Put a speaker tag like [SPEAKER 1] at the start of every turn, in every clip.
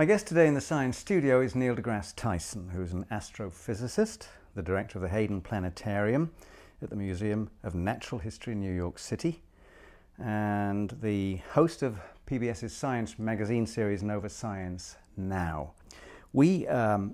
[SPEAKER 1] My guest today in the Science Studio is Neil deGrasse Tyson, who's an astrophysicist, the director of the Hayden Planetarium at the Museum of Natural History in New York City, and the host of PBS's science magazine series Nova Science Now. We have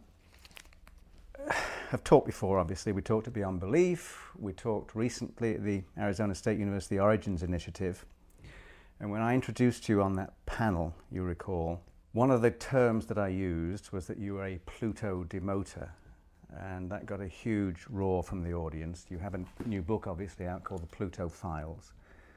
[SPEAKER 1] talked before, obviously. We talked at Beyond Belief. We talked recently at the Arizona State University Origins Initiative. And when I introduced you on that panel, you recall, one of the terms that I used was that you were a Pluto demoter. And that got a huge roar from the audience. You have a new book, obviously, out called The Pluto Files.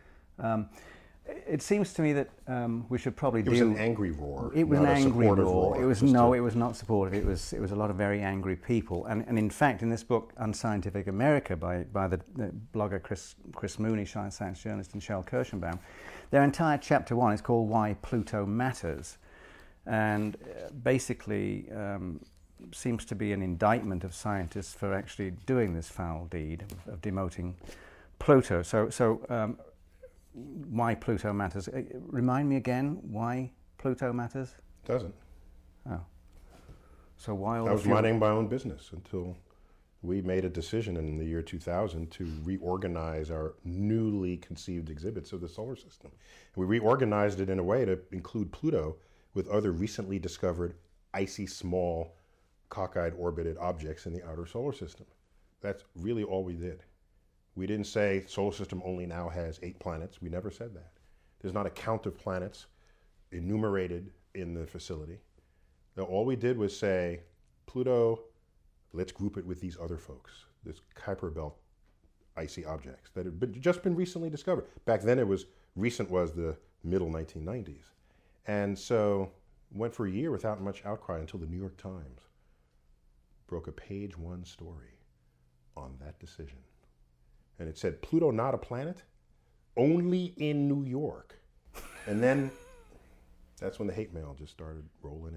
[SPEAKER 1] It seems to me that we should probably do...
[SPEAKER 2] It was an angry roar.
[SPEAKER 1] It was an angry roar.
[SPEAKER 2] It
[SPEAKER 1] was not supportive. It was a lot of very angry people. And in fact, in this book, Unscientific America, by the blogger Chris Mooney, science journalist, and Sheryl Kirschenbaum, their entire chapter 1 is called Why Pluto Matters. And basically seems to be an indictment of scientists for actually doing this foul deed of demoting Pluto. So why Pluto matters. Remind me again why Pluto matters?
[SPEAKER 2] Doesn't.
[SPEAKER 1] Oh. So why all
[SPEAKER 2] I was minding my own business until we made a decision in the year 2000 to reorganize our newly conceived exhibits of the solar system. We reorganized it in a way to include Pluto with other recently discovered icy small cockeyed orbited objects in the outer solar system. That's really all we did. We didn't say solar system only now has 8 planets. We never said that. There's not a count of planets enumerated in the facility. Now, all we did was say, Pluto, let's group it with these other folks, this Kuiper Belt icy objects that had just been recently discovered. Back then recent was the middle 1990s. And so went for a year without much outcry until the New York Times broke a page 1 story on that decision. And it said, Pluto not a planet? Only in New York. And then that's when the hate mail just started rolling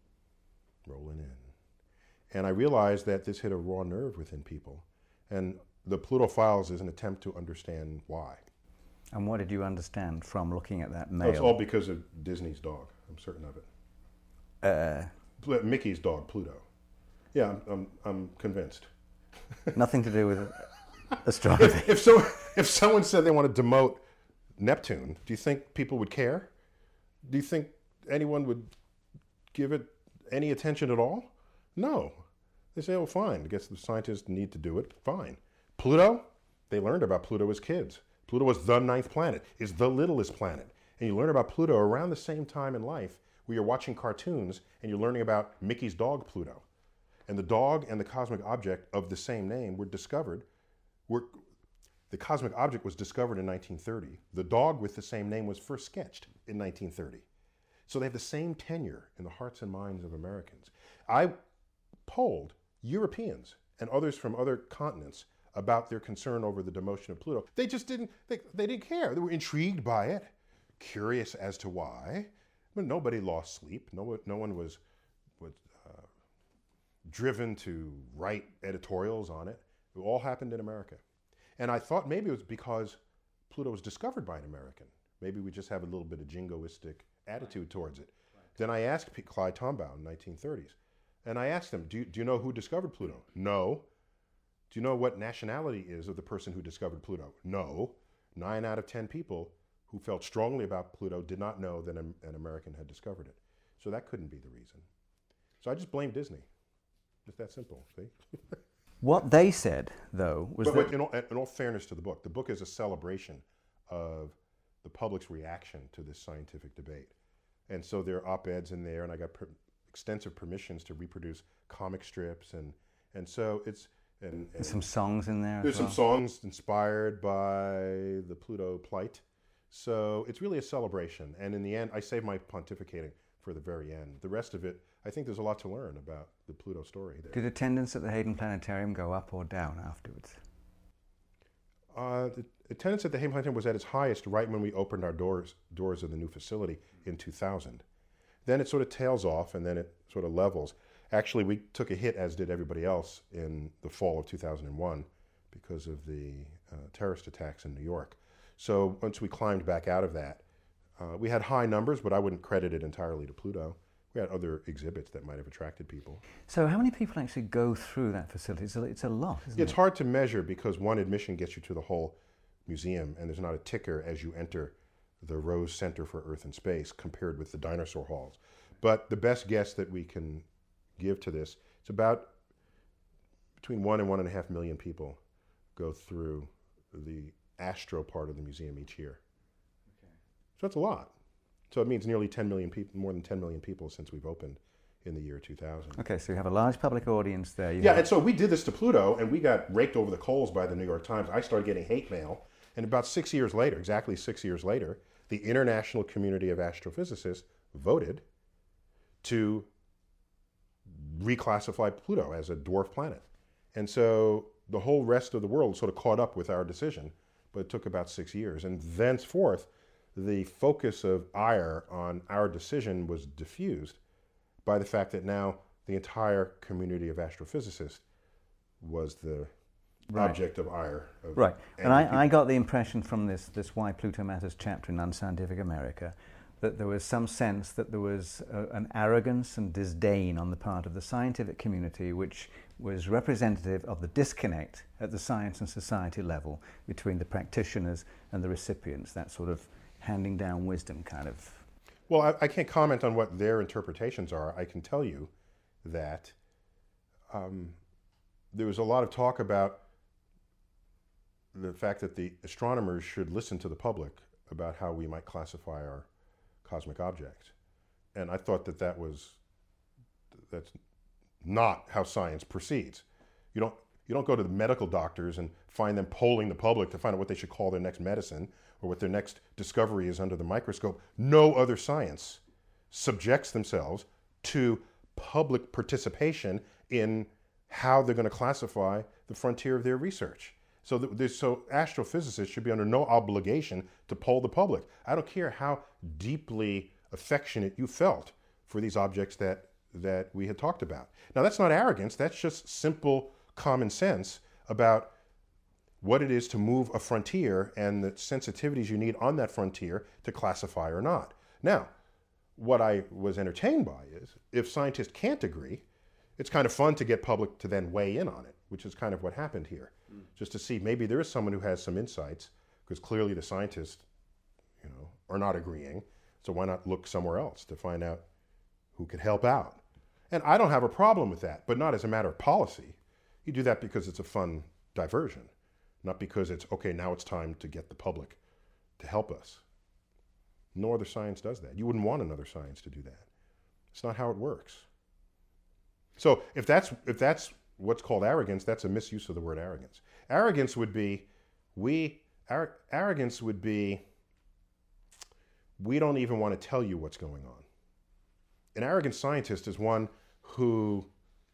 [SPEAKER 2] in. And I realized that this hit a raw nerve within people. And the Pluto Files is an attempt to understand why.
[SPEAKER 1] And what did you understand from looking at that mail?
[SPEAKER 2] It's all because of Disney's dog. I'm certain of it. Mickey's dog, Pluto. Yeah, I'm convinced.
[SPEAKER 1] Nothing to do with astronomy.
[SPEAKER 2] If someone said they want to demote Neptune, do you think people would care? Do you think anyone would give it any attention at all? No. They say, oh, fine. I guess the scientists need to do it. Fine. Pluto? They learned about Pluto as kids. Pluto was the 9th planet. It's the littlest planet. And you learn about Pluto around the same time in life where you're watching cartoons and you're learning about Mickey's dog, Pluto. And the dog and the cosmic object of the same name were discovered. The cosmic object was discovered in 1930. The dog with the same name was first sketched in 1930. So they have the same tenure in the hearts and minds of Americans. I polled Europeans and others from other continents about their concern over the demotion of Pluto. They just didn't care. They were intrigued by it, curious as to why. But nobody lost sleep. No one was driven to write editorials on it. It all happened in America. And I thought maybe it was because Pluto was discovered by an American. Maybe we just have a little bit of jingoistic attitude towards it. Right. Then I asked Clyde Tombaugh in the 1930s, and I asked him, do you know who discovered Pluto? No. Do you know what nationality is of the person who discovered Pluto? No. 9 out of 10 people who felt strongly about Pluto did not know that an American had discovered it. So that couldn't be the reason. So I just blamed Disney. Just that simple, see?
[SPEAKER 1] What they said, though, was
[SPEAKER 2] but in all fairness to the book is a celebration of the public's reaction to this scientific debate. And so there are op-eds in there, and I got extensive permissions to reproduce comic strips, and so it's... And
[SPEAKER 1] there's some songs in there.
[SPEAKER 2] There's some songs inspired by the Pluto plight. So it's really a celebration. And in the end, I saved my pontificating for the very end. The rest of it, I think there's a lot to learn about the Pluto story there.
[SPEAKER 1] Did attendance at the Hayden Planetarium go up or down afterwards?
[SPEAKER 2] The attendance at the Hayden Planetarium was at its highest right when we opened our doors of the new facility in 2000. Then it sort of tails off, and then it sort of levels. Actually, we took a hit, as did everybody else, in the fall of 2001 because of the terrorist attacks in New York. So once we climbed back out of that, we had high numbers, but I wouldn't credit it entirely to Pluto. We had other exhibits that might have attracted people.
[SPEAKER 1] So how many people actually go through that facility? It's a lot, isn't it?
[SPEAKER 2] It's hard to measure because one admission gets you to the whole museum, and there's not a ticker as you enter the Rose Center for Earth and Space compared with the dinosaur halls. But the best guess that we can give to this, it's about between 1 and 1.5 million people go through the astro part of the museum each year. Okay. So that's a lot. So it means nearly 10 million people, more than 10 million people since we've opened in the year 2000.
[SPEAKER 1] Okay, so you have a large public audience there.
[SPEAKER 2] And so we did this to Pluto, and we got raked over the coals by the New York Times. I started getting hate mail, and about 6 years later, exactly 6 years later, the international community of astrophysicists voted to reclassify Pluto as a dwarf planet. And so the whole rest of the world sort of caught up with our decision, but it took about 6 years. And thenceforth, the focus of ire on our decision was diffused by the fact that now the entire community of astrophysicists was the object of ire.
[SPEAKER 1] Right. And I got the impression from this Why Pluto Matters chapter in Unscientific America that there was some sense that there was an arrogance and disdain on the part of the scientific community which was representative of the disconnect at the science and society level between the practitioners and the recipients, that sort of handing down wisdom kind of.
[SPEAKER 2] Well, I can't comment on what their interpretations are. I can tell you that there was a lot of talk about the fact that the astronomers should listen to the public about how we might classify our cosmic objects. And I thought that that's not how science proceeds. You don't go to the medical doctors and find them polling the public to find out what they should call their next medicine or what their next discovery is under the microscope. No other science subjects themselves to public participation in how they're going to classify the frontier of their research. So astrophysicists should be under no obligation to poll the public. I don't care how deeply affectionate you felt for these objects that we had talked about. Now, that's not arrogance. That's just simple common sense about what it is to move a frontier and the sensitivities you need on that frontier to classify or not. Now, what I was entertained by is if scientists can't agree, it's kind of fun to get public to then weigh in on it, which is kind of what happened here. Just to see maybe there is someone who has some insights, because clearly the scientists, are not agreeing. So why not look somewhere else to find out who could help out? And I don't have a problem with that, but not as a matter of policy. You do that because it's a fun diversion, not because it's, okay, now it's time to get the public to help us. No other science does that. You wouldn't want another science to do that. It's not how it works. So if that's what's called arrogance, that's a misuse of the word arrogance. Arrogance would be, we don't even want to tell you what's going on. An arrogant scientist is one who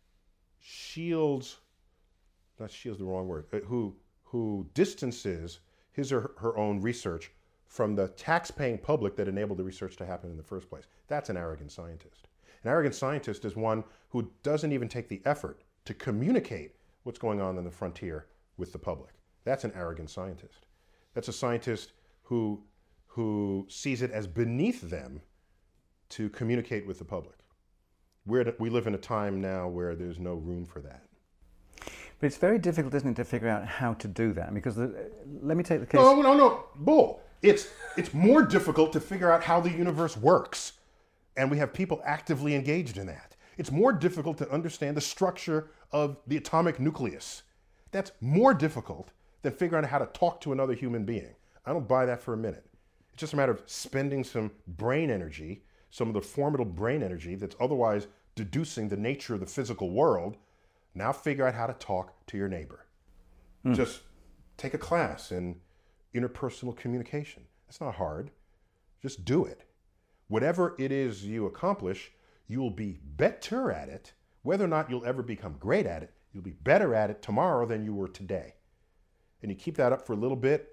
[SPEAKER 2] who distances his or her own research from the tax-paying public that enabled the research to happen in the first place. That's an arrogant scientist. An arrogant scientist is one who doesn't even take the effort to communicate what's going on in the frontier with the public. That's an arrogant scientist. That's a scientist who sees it as beneath them to communicate with the public. We live in a time now where there's no room for that.
[SPEAKER 1] But it's very difficult, isn't it, to figure out how to do that? Because let me take the case.
[SPEAKER 2] No, bull. It's more difficult to figure out how the universe works, and we have people actively engaged in that. It's more difficult to understand the structure of the atomic nucleus. That's more difficult than figuring out how to talk to another human being. I don't buy that for a minute. It's just a matter of spending some brain energy, some of the formidable brain energy that's otherwise deducing the nature of the physical world. Now figure out how to talk to your neighbor. Just take a class in interpersonal communication. It's not hard. Just do it. Whatever it is you accomplish, you'll be better at it. Whether or not you'll ever become great at it, you'll be better at it tomorrow than you were today. And you keep that up for a little bit,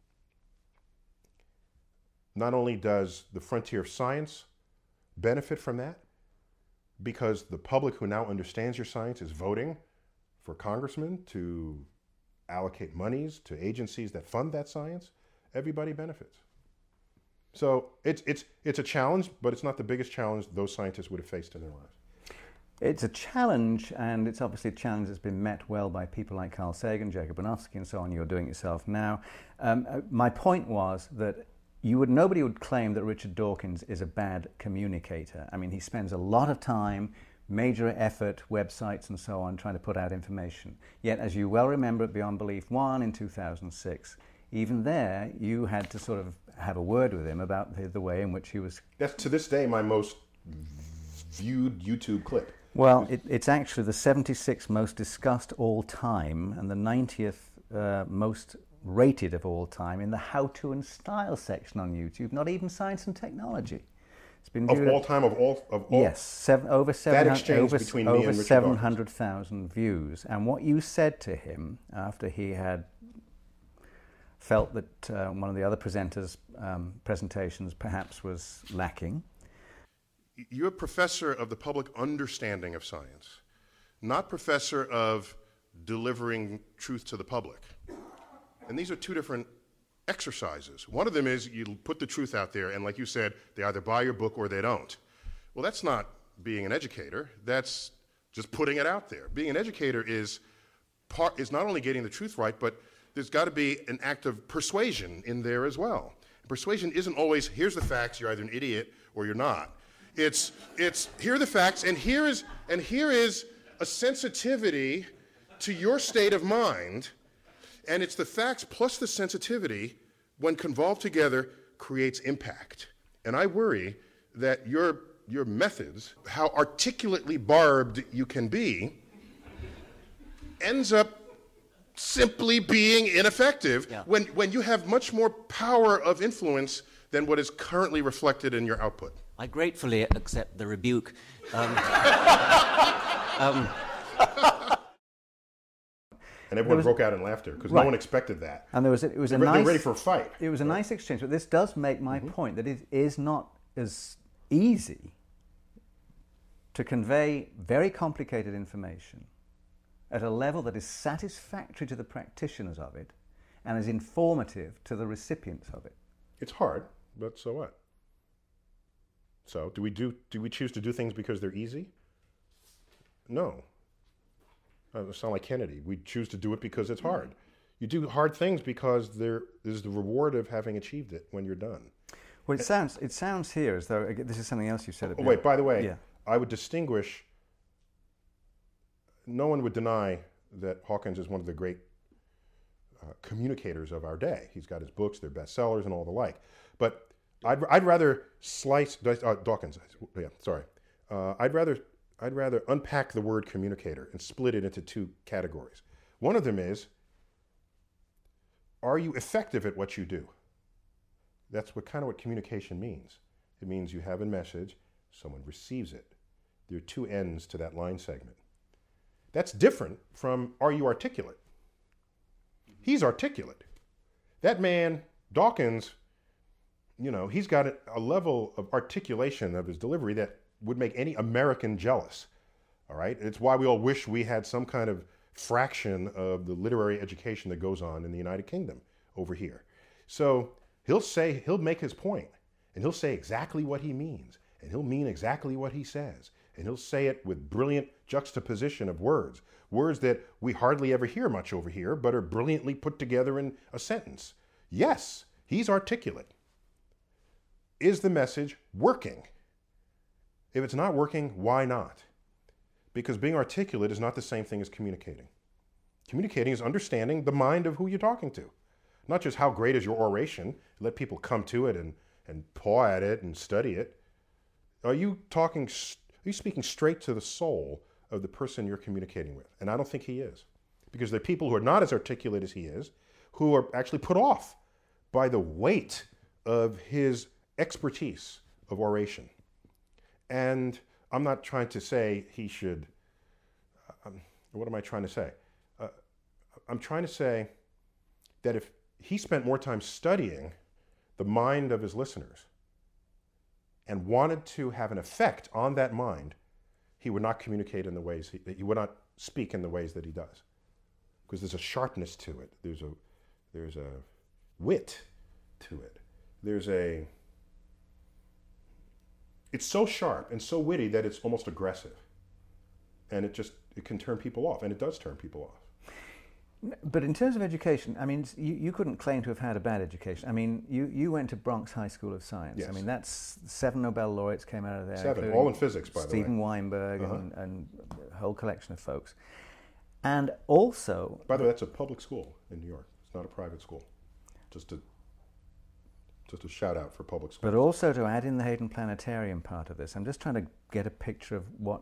[SPEAKER 2] not only does the frontier of science benefit from that, because the public who now understands your science is voting for congressmen to allocate monies to agencies that fund that science, everybody benefits. So it's a challenge, but it's not the biggest challenge those scientists would have faced in their lives.
[SPEAKER 1] It's a challenge, and it's obviously a challenge that's been met well by people like Carl Sagan, Jacob Bronowski, and so on. You're doing it yourself now. My point was that nobody would claim that Richard Dawkins is a bad communicator. I mean, he spends a lot of time, major effort, websites and so on, trying to put out information. Yet, as you well remember at Beyond Belief 1 in 2006, even there, you had to sort of have a word with him about the way in which he was...
[SPEAKER 2] That's, to this day, my most viewed YouTube clip.
[SPEAKER 1] Well, it's actually the 76th most discussed all time and the 90th most rated of all time in the How To and Style section on YouTube, not even Science and Technology. It's been
[SPEAKER 2] of all time, of all?
[SPEAKER 1] Yes, over
[SPEAKER 2] 700,000
[SPEAKER 1] views. And what you said to him after he had felt that one of the other presenters' presentations perhaps was lacking.
[SPEAKER 2] You're a professor of the public understanding of science, not professor of delivering truth to the public. And these are two different exercises. One of them is you put the truth out there, and like you said, they either buy your book or they don't. Well, that's not being an educator. That's just putting it out there. Being an educator is not only getting the truth right, but there's got to be an act of persuasion in there as well. Persuasion isn't always, here's the facts, you're either an idiot or you're not. It's here are the facts, and here is a sensitivity to your state of mind, and it's the facts plus the sensitivity, when convolved together, creates impact. And I worry that your methods, how articulately barbed you can be, ends up simply being ineffective when you have much more power of influence than what is currently reflected in your output.
[SPEAKER 3] I gratefully accept the rebuke.
[SPEAKER 2] And everyone broke out in laughter because no one expected that.
[SPEAKER 1] And they're
[SPEAKER 2] ready for a fight.
[SPEAKER 1] It was a nice exchange, but this does make my point that it is not as easy to convey very complicated information at a level that is satisfactory to the practitioners of it and is informative to the recipients of it.
[SPEAKER 2] It's hard, but so what? So do we choose to do things because they're easy? No. I sound like Kennedy. We choose to do it because it's hard. You do hard things because there is the reward of having achieved it when you're done.
[SPEAKER 1] Well, it sounds here as though this is something else you said.
[SPEAKER 2] Oh, wait, by the way, I would distinguish. No one would deny that Hawkins is one of the great communicators of our day. He's got his books, they're bestsellers, and all the like. But I'd rather Dawkins. Yeah, sorry. I'd rather unpack the word communicator and split it into two categories. One of them is, are you effective at what you do? That's what communication means. It means you have a message, someone receives it. There are two ends to that line segment. That's different from, are you articulate? He's articulate. That man, Dawkins, he's got a level of articulation of his delivery that would make any American jealous, all right? It's why we all wish we had some kind of fraction of the literary education that goes on in the United Kingdom over here. So he'll make his point, and he'll say exactly what he means, and he'll mean exactly what he says, and he'll say it with brilliant juxtaposition of words that we hardly ever hear much over here, but are brilliantly put together in a sentence. Yes, he's articulate. Is the message working? If it's not working, why not? Because being articulate is not the same thing as communicating. Communicating is understanding the mind of who you're talking to. Not just how great is your oration, let people come to it and paw at it and study it. Are you speaking straight to the soul of the person you're communicating with? And I don't think he is. Because there are people who are not as articulate as he is, who are actually put off by the weight of his expertise of oration. And I'm not trying to say he should, what am I trying to say? I'm trying to say that if he spent more time studying the mind of his listeners and wanted to have an effect on that mind, he would not communicate in the ways, he would not speak in the ways that he does. Because there's a sharpness to it. There's a wit to it. There's a it's so sharp and so witty that it's almost aggressive. And it can turn people off, and it does turn people off.
[SPEAKER 1] But in terms of education, I mean, you couldn't claim to have had a bad education. I mean, you went to Bronx High School of Science.
[SPEAKER 2] Yes.
[SPEAKER 1] I mean, that's 7 Nobel laureates came out of there.
[SPEAKER 2] 7, all in physics, by the way.
[SPEAKER 1] Stephen Weinberg and a whole collection of folks. And also...
[SPEAKER 2] By the way, that's a public school in New York. It's not a private school. Just a shout out for public schools.
[SPEAKER 1] But also to add in the Hayden Planetarium part of this, I'm just trying to get a picture of what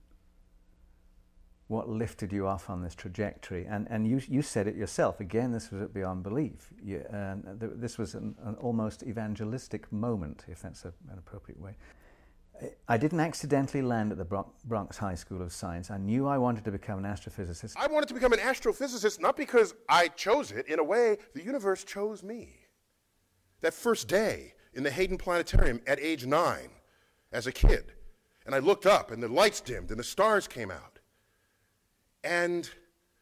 [SPEAKER 1] lifted you off on this trajectory. And you said it yourself. Again, this was beyond belief. This was an almost evangelistic moment, if that's an appropriate way. I didn't accidentally land at the Bronx High School of Science. I knew I wanted to become an astrophysicist.
[SPEAKER 2] I wanted to become an astrophysicist not because I chose it. In a way, the universe chose me. That first day in the Hayden Planetarium at age 9 as a kid, and I looked up and the lights dimmed and the stars came out. And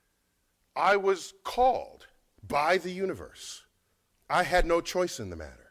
[SPEAKER 2] I was called by the universe. I had no choice in the matter.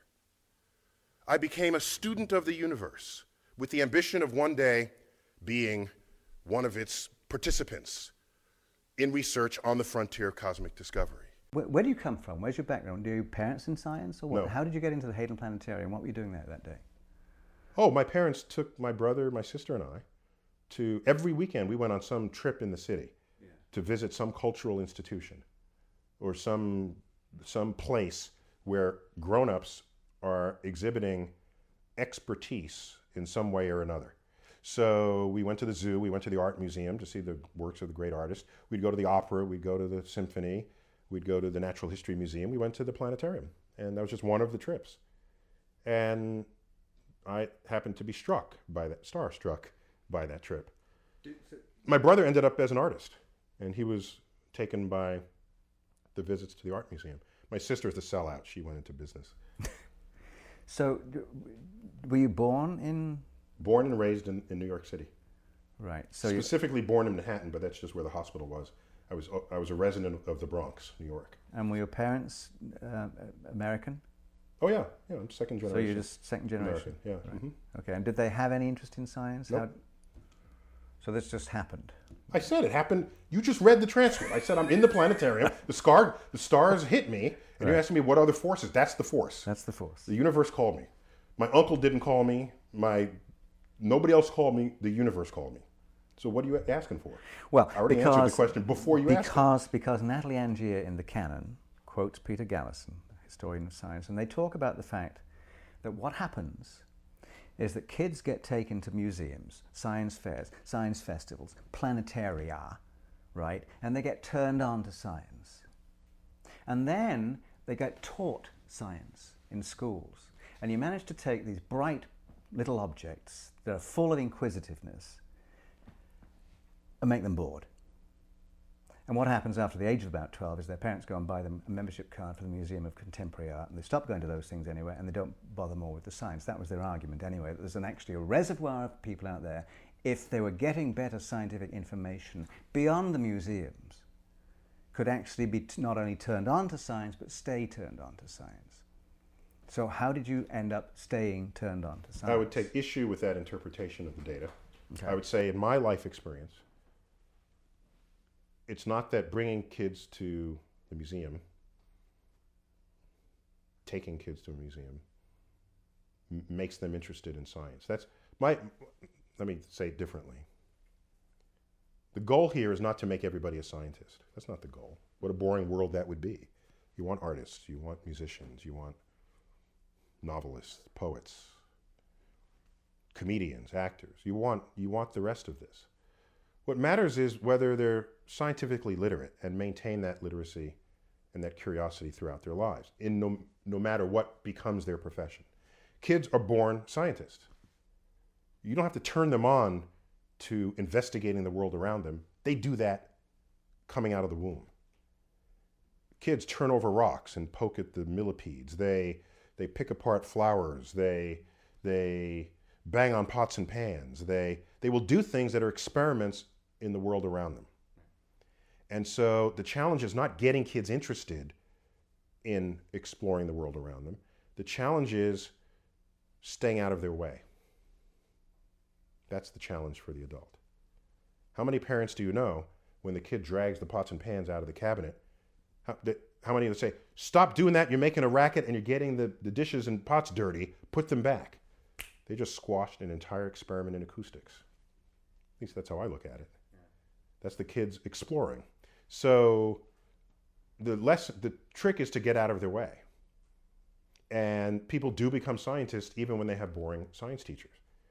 [SPEAKER 2] I became a student of the universe with the ambition of one day being one of its participants in research on the frontier of cosmic discovery.
[SPEAKER 1] Where do you come from? Where's your background? Do you have parents in science? Or what?
[SPEAKER 2] No.
[SPEAKER 1] How did you get into the Hayden Planetarium? What were you doing there that day?
[SPEAKER 2] Oh, my parents took my brother, my sister, and I to, every weekend we went on some trip in the city to visit some cultural institution or some place where grown-ups are exhibiting expertise in some way or another. So we went to the zoo, we went to the art museum to see the works of the great artists. We'd go to the opera, we'd go to the symphony, we'd go to the Natural History Museum, we went to the planetarium. And that was just one of the trips. And I happened to be starstruck by that trip. My brother ended up as an artist, and he was taken by the visits to the art museum. My sister's the sellout. She went into business.
[SPEAKER 1] So, were you born in?
[SPEAKER 2] Born and raised in New York City.
[SPEAKER 1] Right. So
[SPEAKER 2] specifically born in Manhattan, but that's just where the hospital was. I was a resident of the Bronx, New York.
[SPEAKER 1] And were your parents American?
[SPEAKER 2] Oh yeah, I'm second generation.
[SPEAKER 1] So you're just second generation.
[SPEAKER 2] American, yeah.
[SPEAKER 1] Right.
[SPEAKER 2] Mm-hmm.
[SPEAKER 1] Okay. And did they have any interest in science?
[SPEAKER 2] Nope.
[SPEAKER 1] So this just happened.
[SPEAKER 2] I said it happened. You just read the transcript. I said I'm in the planetarium. The stars hit me, and you're asking me what other forces. That's the force.
[SPEAKER 1] That's the force.
[SPEAKER 2] The universe called me. My uncle didn't call me. Nobody else called me. The universe called me. So what are you asking for?
[SPEAKER 1] Well,
[SPEAKER 2] I already answered the question before you asked it.
[SPEAKER 1] Because Natalie Angier in The Canon quotes Peter Gallison, historian of science, and they talk about the fact that what happens is that kids get taken to museums, science fairs, science festivals, planetaria, right? And they get turned on to science. And then they get taught science in schools. And you manage to take these bright little objects that are full of inquisitiveness and make them bored. And what happens after the age of about 12 is their parents go and buy them a membership card for the Museum of Contemporary Art, and they stop going to those things anyway, and they don't bother more with the science. That was their argument anyway, that there's actually a reservoir of people out there, if they were getting better scientific information beyond the museums, could actually be not only turned on to science, but stay turned on to science. So how did you end up staying turned on to science?
[SPEAKER 2] I would take issue with that interpretation of the data.
[SPEAKER 1] Okay.
[SPEAKER 2] I would say in my life experience, it's not that bringing kids to the museum, taking kids to a museum, makes them interested in science. Let me say it differently. The goal here is not to make everybody a scientist. That's not the goal. What a boring world that would be. You want artists, you want musicians, you want novelists, poets, comedians, actors. You want the rest of this. What matters is whether they're scientifically literate and maintain that literacy and that curiosity throughout their lives, in no matter what becomes their profession. Kids are born scientists. You don't have to turn them on to investigating the world around them. They do that coming out of the womb. Kids turn over rocks and poke at the millipedes. They pick apart flowers. They bang on pots and pans. They will do things that are experiments in the world around them. And so the challenge is not getting kids interested in exploring the world around them. The challenge is staying out of their way. That's the challenge for the adult. How many parents do you know when the kid drags the pots and pans out of the cabinet, how many of them say, stop doing that, you're making a racket and you're getting the dishes and pots dirty, put them back. They just squashed an entire experiment in acoustics. At least that's how I look at it. That's the kids exploring. So the trick is to get out of their way. And people do become scientists even when they have boring science teachers.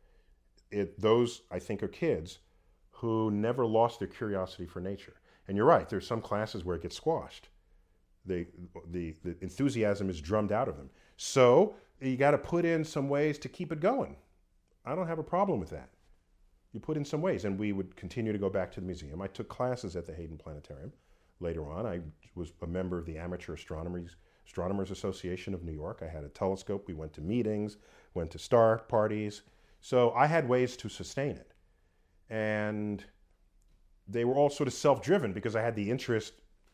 [SPEAKER 2] Those, I think, are kids who never lost their curiosity for nature. And you're right, there's some classes where it gets squashed. The enthusiasm is drummed out of them. So you got to put in some ways to keep it going. I don't have a problem with that. You put in some ways, and we would continue to go back to the museum. I took classes at the Hayden Planetarium. Later on, I was a member of the Amateur Astronomers Association of New York. I had a telescope. We went to meetings, went to star parties. So I had ways to sustain it. And they were all sort of self-driven because I had the interest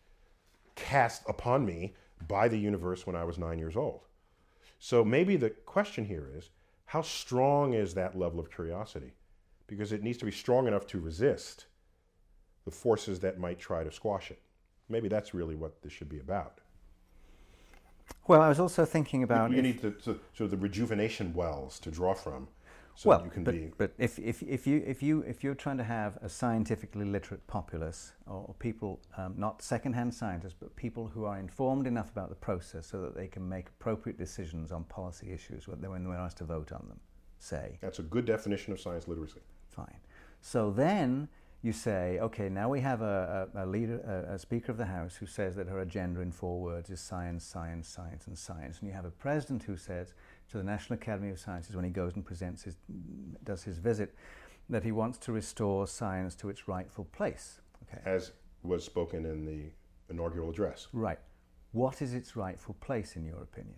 [SPEAKER 2] cast upon me by the universe when I was 9 years old. So maybe the question here is, how strong is that level of curiosity? Because it needs to be strong enough to resist the forces that might try to squash it. Maybe that's really what this should be about.
[SPEAKER 1] Well, I was also thinking about...
[SPEAKER 2] You need sort of the rejuvenation wells to draw from. So you can
[SPEAKER 1] but if you're trying to have a scientifically literate populace, or people, not second-hand scientists, but people who are informed enough about the process so that they can make appropriate decisions on policy issues when they're asked to vote on them, say.
[SPEAKER 2] That's a good definition of science literacy.
[SPEAKER 1] Fine. So then you say, okay, now we have a leader, a Speaker of the House who says that her agenda in 4 words is science, science, science, and science. And you have a president who says to the National Academy of Sciences when he goes and does his visit, that he wants to restore science to its rightful place. Okay.
[SPEAKER 2] As was spoken in the inaugural address.
[SPEAKER 1] Right. What is its rightful place, in your opinion?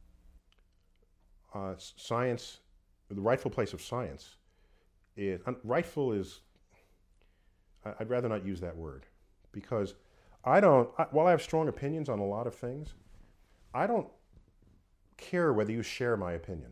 [SPEAKER 2] Science, the rightful place of science, rightful is, I'd rather not use that word, because while I have strong opinions on a lot of things, I don't care whether you share my opinion.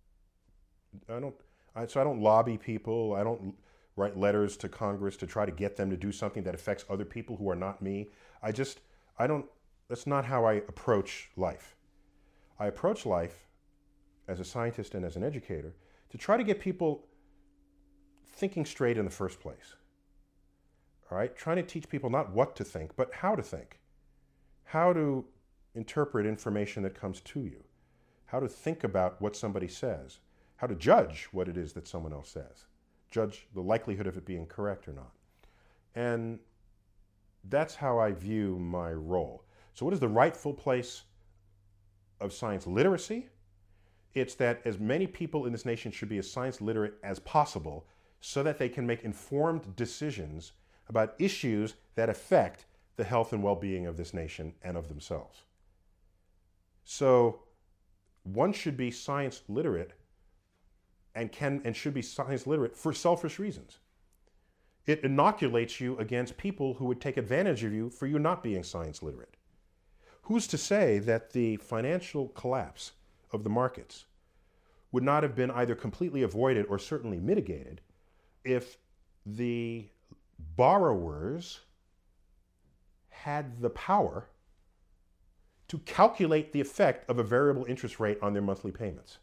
[SPEAKER 2] So I don't lobby people. I don't write letters to Congress to try to get them to do something that affects other people who are not me. That's not how I approach life. I approach life as a scientist and as an educator to try to get people thinking straight in the first place. All right? Trying to teach people not what to think, but how to think. How to interpret information that comes to you. How to think about what somebody says. How to judge what it is that someone else says. Judge the likelihood of it being correct or not. And that's how I view my role. So what is the rightful place of science literacy? It's that as many people in this nation should be as science literate as possible so that they can make informed decisions about issues that affect the health and well-being of this nation and of themselves. So one should be science literate and should be science literate for selfish reasons. It inoculates you against people who would take advantage of you for you not being science literate. Who's to say that the financial collapse of the markets would not have been either completely avoided or certainly mitigated if the borrowers had the power to calculate the effect of a variable interest rate on their monthly payments?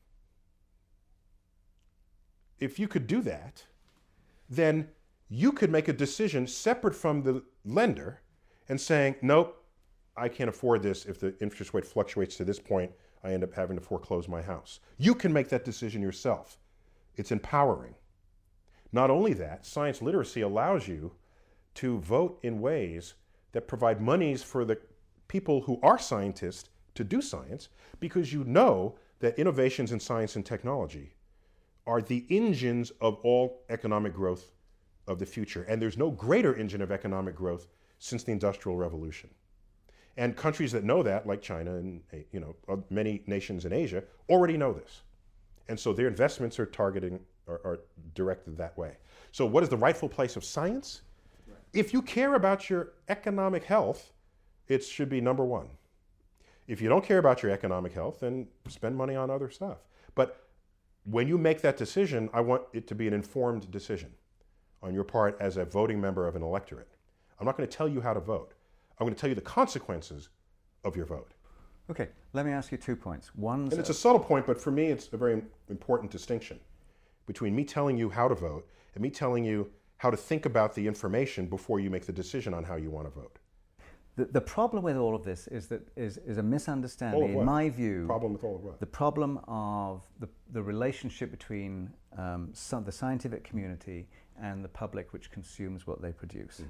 [SPEAKER 2] If you could do that, then you could make a decision separate from the lender and saying, nope, I can't afford this. If the interest rate fluctuates to this point, I end up having to foreclose my house. You can make that decision yourself. It's empowering. Not only that, science literacy allows you to vote in ways that provide monies for the people who are scientists to do science, because you know that innovations in science and technology are the engines of all economic growth of the future. And there's no greater engine of economic growth since the Industrial Revolution. And countries that know that, like China and many nations in Asia, already know this. And so their investments are directed that way. So what is the rightful place of science? Right. If you care about your economic health, it should be number one. If you don't care about your economic health, then spend money on other stuff. But when you make that decision, I want it to be an informed decision on your part as a voting member of an electorate. I'm not going to tell you how to vote. I'm going to tell you the consequences of your vote.
[SPEAKER 1] Okay, let me ask you 2 points.
[SPEAKER 2] And it's a subtle point, but for me, it's a very important distinction between me telling you how to vote and me telling you how to think about the information before you make the decision on how you want to vote.
[SPEAKER 1] The problem with all of this is that is a misunderstanding, in my view.
[SPEAKER 2] Problem with all of what?
[SPEAKER 1] The problem of the relationship between the scientific community and the public, which consumes what they produce,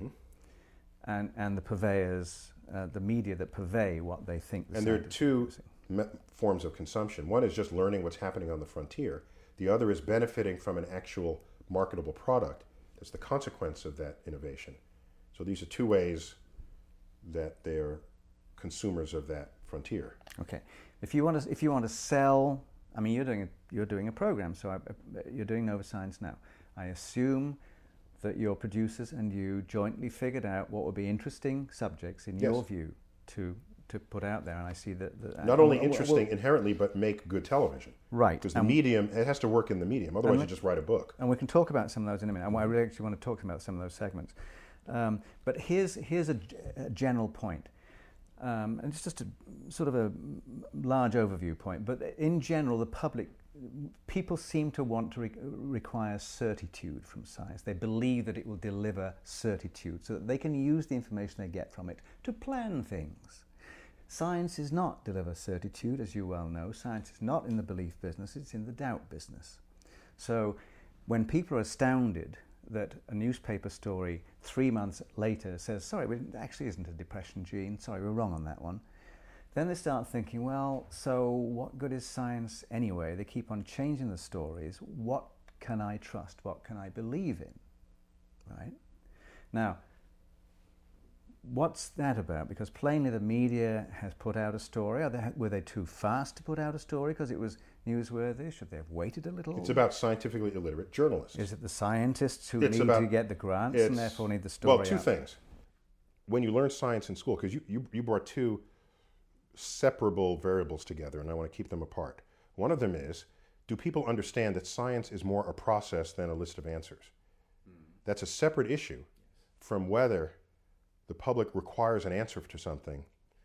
[SPEAKER 1] and the purveyors, the media that purvey what they think.
[SPEAKER 2] And there are two forms of consumption. One is just learning what's happening on the frontier. The other is benefiting from an actual marketable product as the consequence of that innovation. So these are two ways that they're consumers of that frontier.
[SPEAKER 1] Okay, if you want to sell, I mean, you're doing a program, so you're doing Nova Science now. I assume that your producers and you jointly figured out what would be interesting subjects in your view to put out there, and I see that
[SPEAKER 2] not only interesting inherently, but make good television.
[SPEAKER 1] Right,
[SPEAKER 2] because the medium, it has to work in the medium. Otherwise, you just write a book.
[SPEAKER 1] And we can talk about some of those in a minute. And I really actually want to talk about some of those segments. But here's a general point, and it's just a sort of a large overview point. But in general, the public, people seem to want to require certitude from science. They believe that it will deliver certitude so that they can use the information they get from it to plan things. Science is not deliver certitude, as you well know. Science is not in the belief business, it's in the doubt business. So when people are astounded that a newspaper story 3 months later says, sorry, it actually isn't a depression gene, sorry, we're wrong on that one, then they start thinking, well, so what good is science anyway? They keep on changing the stories. What can I trust? What can I believe in? Right? Now, what's that about? Because plainly the media has put out a story. Were they too fast to put out a story because it was newsworthy? Should they have waited a little?
[SPEAKER 2] It's about scientifically illiterate journalists.
[SPEAKER 1] Is it the scientists who need to get the grants and therefore need the story
[SPEAKER 2] Well, two things. When you learn science in school, because you brought two separable variables together, and I want to keep them apart. One of them is, do people understand that science is more a process than a list of answers? That's a separate issue from whether the public requires an answer to something.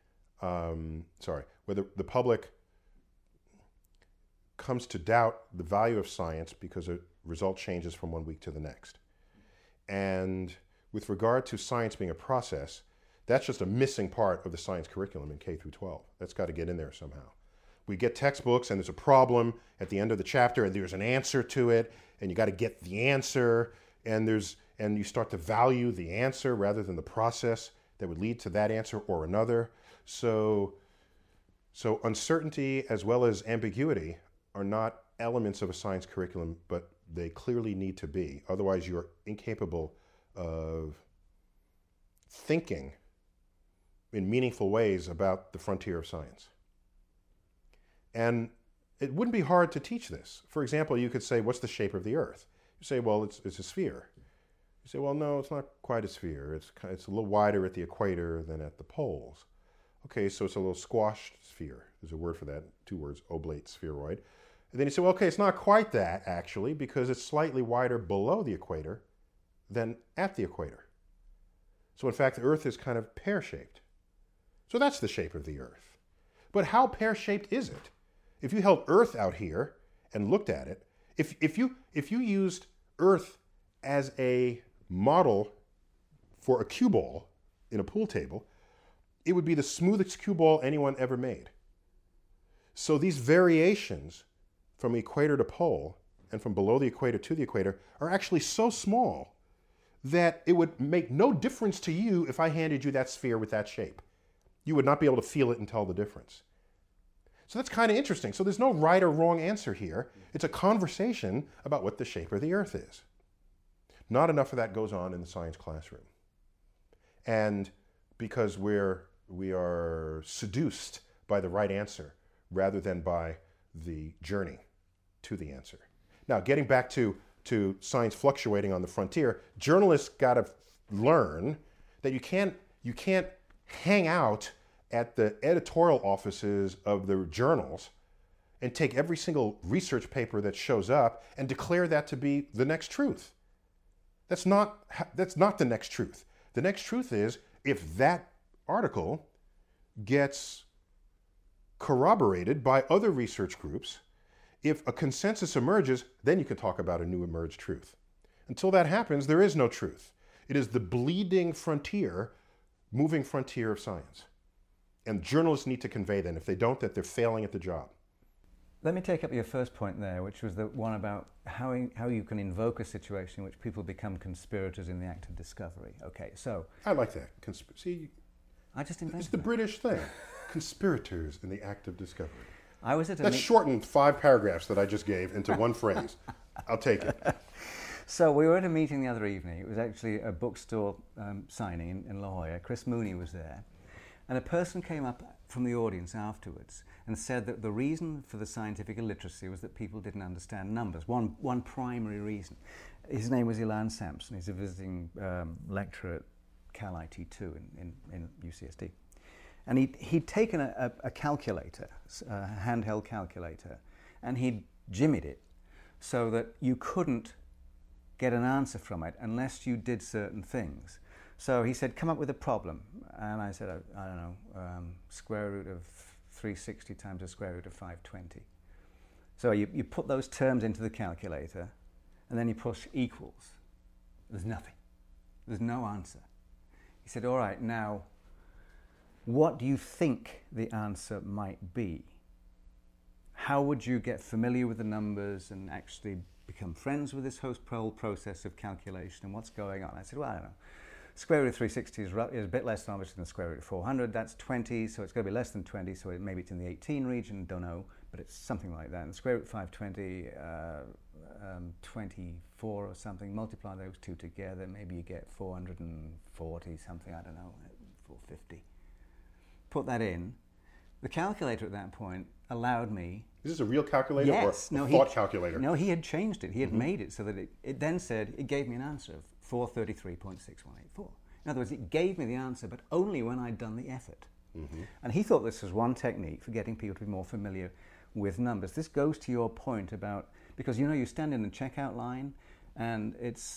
[SPEAKER 2] Whether the public comes to doubt the value of science because a result changes from 1 week to the next. And with regard to science being a process, that's just a missing part of the science curriculum in K through 12. That's got to get in there somehow. We get textbooks and there's a problem at the end of the chapter and there's an answer to it and you got to get the answer and you start to value the answer rather than the process that would lead to that answer or another. So uncertainty as well as ambiguity are not elements of a science curriculum, but they clearly need to be. Otherwise, you're incapable of thinking in meaningful ways about the frontier of science. And it wouldn't be hard to teach this. For example, you could say, what's the shape of the Earth? You say, well, it's a sphere. You say, well, no, it's not quite a sphere. It's a little wider at the equator than at the poles. Okay, so it's a little squashed sphere. There's a word for that, 2 words, oblate spheroid. And then you say, well, okay, it's not quite that, actually, because it's slightly wider below the equator than at the equator. So, in fact, the Earth is kind of pear-shaped. So that's the shape of the Earth. But how pear-shaped is it? If you held Earth out here and looked at it, if you used Earth as a model for a cue ball in a pool table, it would be the smoothest cue ball anyone ever made. So these variations from equator to pole and from below the equator to the equator are actually so small that it would make no difference to you if I handed you that sphere with that shape. You would not be able to feel it and tell the difference. So that's kind of interesting. So there's no right or wrong answer here. It's a conversation about what the shape of the Earth is. Not enough of that goes on in the science classroom. And because we are seduced by the right answer rather than by the journey to the answer. Now, getting back to science fluctuating on the frontier, journalists got to learn that you can't hang out at the editorial offices of the journals and take every single research paper that shows up and declare that to be the next truth. That's not the next truth. The next truth is if that article gets corroborated by other research groups, if a consensus emerges, then you can talk about a new emerged truth. Until that happens, there is no truth. It is the bleeding frontier, moving frontier of science. And journalists need to convey that. If they don't, that they're failing at the job.
[SPEAKER 1] Let me take up your first point there, which was the one about how you can invoke a situation in which people become conspirators in the act of discovery. Okay, so...
[SPEAKER 2] I like that. See,
[SPEAKER 1] I just invented
[SPEAKER 2] it's the
[SPEAKER 1] that.
[SPEAKER 2] British thing. Conspirators in the act of discovery.
[SPEAKER 1] I was at a
[SPEAKER 2] That's shortened 5 paragraphs that I just gave into one phrase. I'll take it.
[SPEAKER 1] So we were at a meeting the other evening. It was actually a bookstore signing in La Jolla. Chris Mooney was there. And a person came up from the audience afterwards and said that the reason for the scientific illiteracy was that people didn't understand numbers. One primary reason. His name was Ilan Sampson. He's a visiting lecturer at Cal IT2 in UCSD. And he'd taken a calculator, a handheld calculator, and he'd jimmied it so that you couldn't get an answer from it unless you did certain things. So he said, come up with a problem. And I said, I don't know, square root of 360 times the square root of 520. So you put those terms into the calculator, and then you push equals. There's nothing. There's no answer. He said, all right, now, what do you think the answer might be? How would you get familiar with the numbers and actually become friends with this whole process of calculation and what's going on? I said, well, I don't know. Square root of 360 is a bit less than obviously than the square root of 400. That's 20, so it's going to be less than 20, so maybe it's in the 18 region, don't know, but it's something like that. And the square root of 520, 24 or something, multiply those two together, maybe you get 440 something, I don't know, 450. Put that in. The calculator at that point allowed me...
[SPEAKER 2] Is this a real calculator or a thought calculator?
[SPEAKER 1] No, he had changed it. He had made it so that it then said, it gave me an answer of 433.6184. In other words, it gave me the answer, but only when I'd done the effort. And he thought this was one technique for getting people to be more familiar with numbers. This goes to your point about, because you stand in the checkout line and it's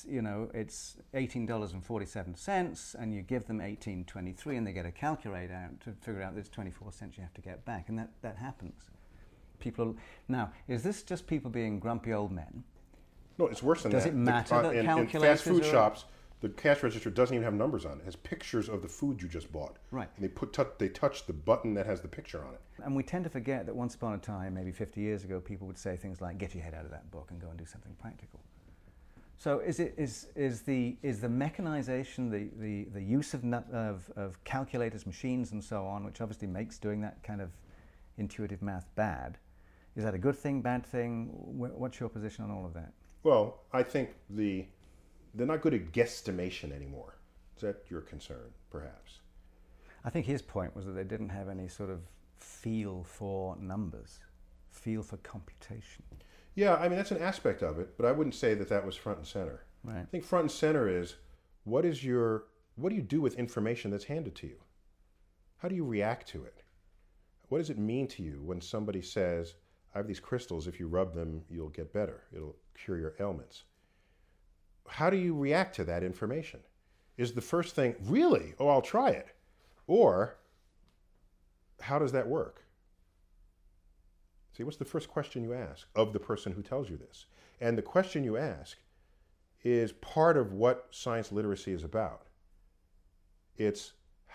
[SPEAKER 1] $18.47 and you give them $18.23 and they get a calculator out to figure out there's 24 cents you have to get back, and that happens. Now, is this just people being grumpy old men?
[SPEAKER 2] No, it's worse than that.
[SPEAKER 1] Does it matter that
[SPEAKER 2] in
[SPEAKER 1] calculators
[SPEAKER 2] fast food shops, the cash register doesn't even have numbers on it. It has pictures of the food you just bought.
[SPEAKER 1] Right.
[SPEAKER 2] And they touch the button that has the picture on it.
[SPEAKER 1] And we tend to forget that once upon a time, maybe 50 years ago, people would say things like, get your head out of that book and go and do something practical. So is the mechanization, the use of calculators, machines and so on, which obviously makes doing that kind of intuitive math bad, is that a good thing, bad thing? What's your position on all of that?
[SPEAKER 2] Well, I think they're not good at guesstimation anymore. Is that your concern, perhaps?
[SPEAKER 1] I think his point was that they didn't have any sort of feel for numbers, feel for computation.
[SPEAKER 2] Yeah, I mean, that's an aspect of it, but I wouldn't say that was front and center.
[SPEAKER 1] Right.
[SPEAKER 2] I think front and center is, what do you do with information that's handed to you? How do you react to it? What does it mean to you when somebody says, I have these crystals, if you rub them, you'll get better. It'll cure your ailments. How do you react to that information? Is the first thing, really? Oh, I'll try it. Or, how does that work? See, what's the first question you ask of the person who tells you this? And the question you ask is part of what science literacy is about. It's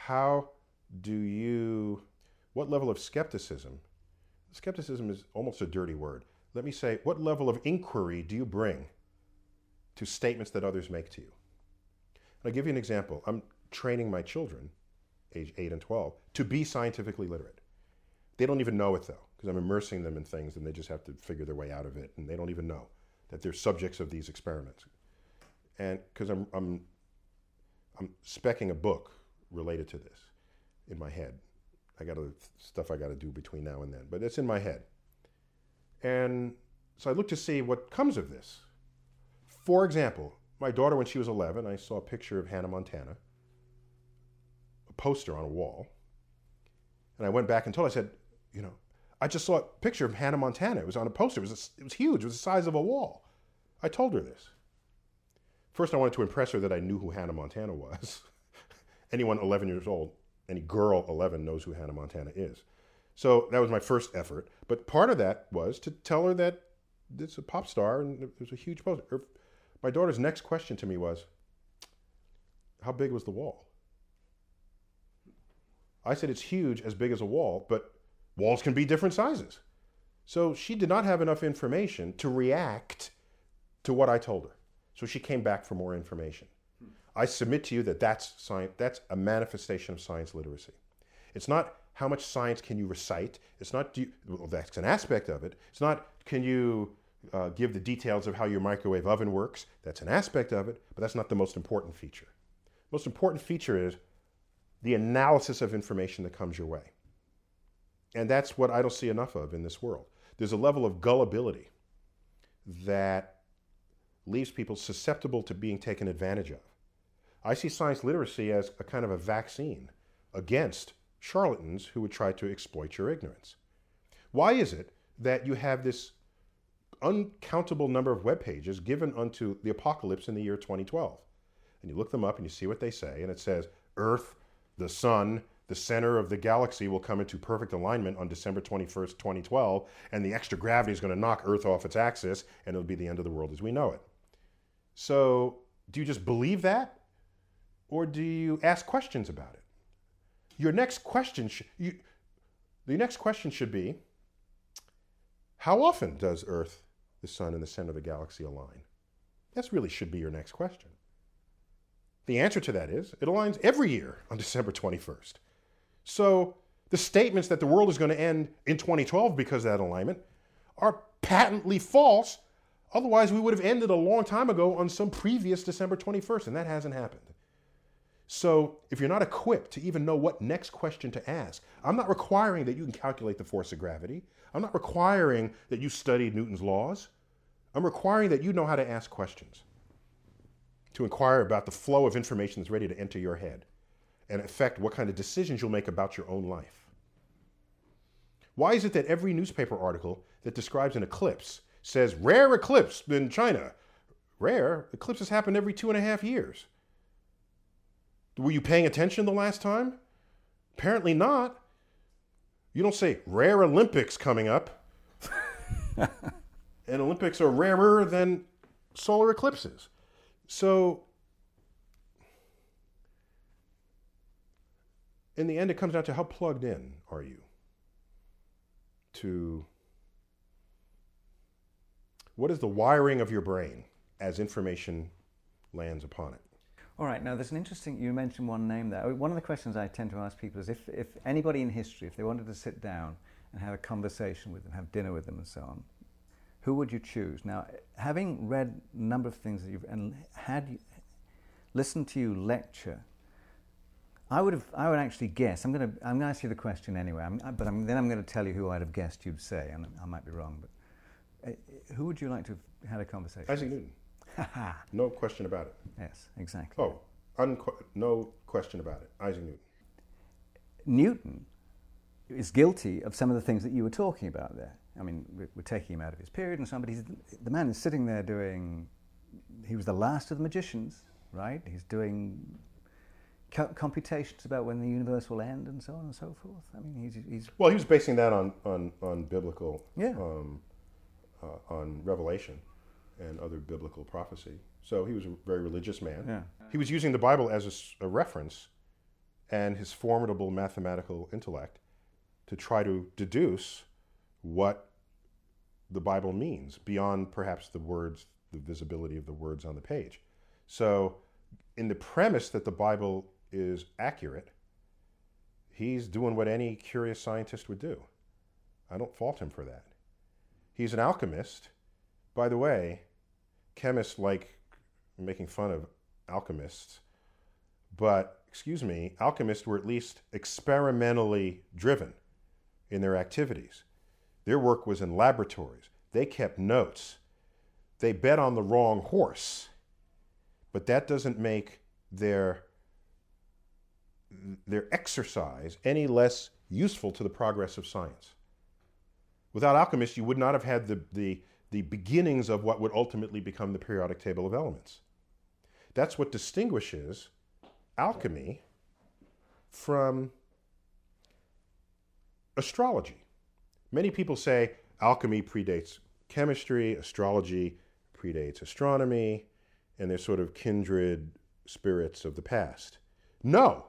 [SPEAKER 2] what level of skepticism? Skepticism is almost a dirty word. Let me say, what level of inquiry do you bring to statements that others make to you? And I'll give you an example. I'm training my children, age 8 and 12, to be scientifically literate. They don't even know it, though, because I'm immersing them in things and they just have to figure their way out of it, and they don't even know that they're subjects of these experiments. And because I'm speccing a book related to this in my head. I got stuff I got to do between now and then, but it's in my head. And so I look to see what comes of this. For example, my daughter, when she was 11, I saw a picture of Hannah Montana, a poster on a wall. And I went back and told her, I said, I just saw a picture of Hannah Montana. It was on a poster. It was huge. It was the size of a wall. I told her this. First, I wanted to impress her that I knew who Hannah Montana was. Anyone 11 years old, any girl 11 knows who Hannah Montana is. So that was my first effort. But part of that was to tell her that it's a pop star and there's a huge poster. My daughter's next question to me was, how big was the wall? I said, it's huge, as big as a wall, but walls can be different sizes. So she did not have enough information to react to what I told her. So she came back for more information. I submit to you that that's science, that's a manifestation of science literacy. It's not how much science can you recite. It's not, well, that's an aspect of it. It's not, can you give the details of how your microwave oven works. That's an aspect of it, but that's not the most important feature. Most important feature is the analysis of information that comes your way. And that's what I don't see enough of in this world. There's a level of gullibility that leaves people susceptible to being taken advantage of. I see science literacy as a kind of a vaccine against charlatans who would try to exploit your ignorance. Why is it that you have this uncountable number of web pages given unto the apocalypse in the year 2012? And you look them up and you see what they say, and it says, Earth, the sun, the center of the galaxy will come into perfect alignment on December 21st, 2012, and the extra gravity is going to knock Earth off its axis, and it'll be the end of the world as we know it. So, do you just believe that? Or do you ask questions about it? Your next question the next question should be, how often does Earth, the sun, and the center of the galaxy align? That really should be your next question. The answer to that is, it aligns every year on December 21st. So the statements that the world is going to end in 2012 because of that alignment are patently false. Otherwise, we would have ended a long time ago on some previous December 21st, and that hasn't happened. So if you're not equipped to even know what next question to ask, I'm not requiring that you can calculate the force of gravity. I'm not requiring that you studied Newton's laws. I'm requiring that you know how to ask questions, to inquire about the flow of information that's ready to enter your head and affect what kind of decisions you'll make about your own life. Why is it that every newspaper article that describes an eclipse says, rare eclipse in China? Rare? Eclipses happen every 2.5 years. Were you paying attention the last time? Apparently not. You don't say, rare Olympics coming up. And Olympics are rarer than solar eclipses. So, in the end, it comes down to how plugged in are you to what is the wiring of your brain as information lands upon it.
[SPEAKER 1] All right, now there's an interesting, you mentioned one name there. One of the questions I tend to ask people is if anybody in history, if they wanted to sit down and have a conversation with them, have dinner with them and so on, who would you choose? Now, having read a number of things that and listened to you lecture, I would actually guess. I'm going to ask you the question anyway. Then I'm going to tell you who I'd have guessed you'd say, and I might be wrong. But who would you like to have had a conversation with?
[SPEAKER 2] Isaac Newton. No question about it.
[SPEAKER 1] Yes, exactly.
[SPEAKER 2] Oh, no question about it. Isaac Newton.
[SPEAKER 1] Newton is guilty of some of the things that you were talking about there. I mean, we're taking him out of his period and so on, but the man is sitting there he was the last of the magicians, right? He's doing computations about when the universe will end and so on and so forth. I mean, he's
[SPEAKER 2] Well, he was basing that on biblical,
[SPEAKER 1] yeah.
[SPEAKER 2] On Revelation and other biblical prophecy. So he was a very religious man.
[SPEAKER 1] Yeah.
[SPEAKER 2] He was using the Bible as a reference and his formidable mathematical intellect to try to deduce what the Bible means beyond perhaps the words, the visibility of the words on the page. So in the premise that the Bible is accurate, he's doing what any curious scientist would do. I don't fault him for that. He's an alchemist. By the way, chemists like making fun of alchemists, but, alchemists were at least experimentally driven in their activities. Their work was in laboratories. They kept notes. They bet on the wrong horse, but that doesn't make their exercise any less useful to the progress of science. Without alchemists, you would not have had the beginnings of what would ultimately become the periodic table of elements. That's what distinguishes alchemy from astrology. Many people say alchemy predates chemistry, astrology predates astronomy, and they're sort of kindred spirits of the past. No.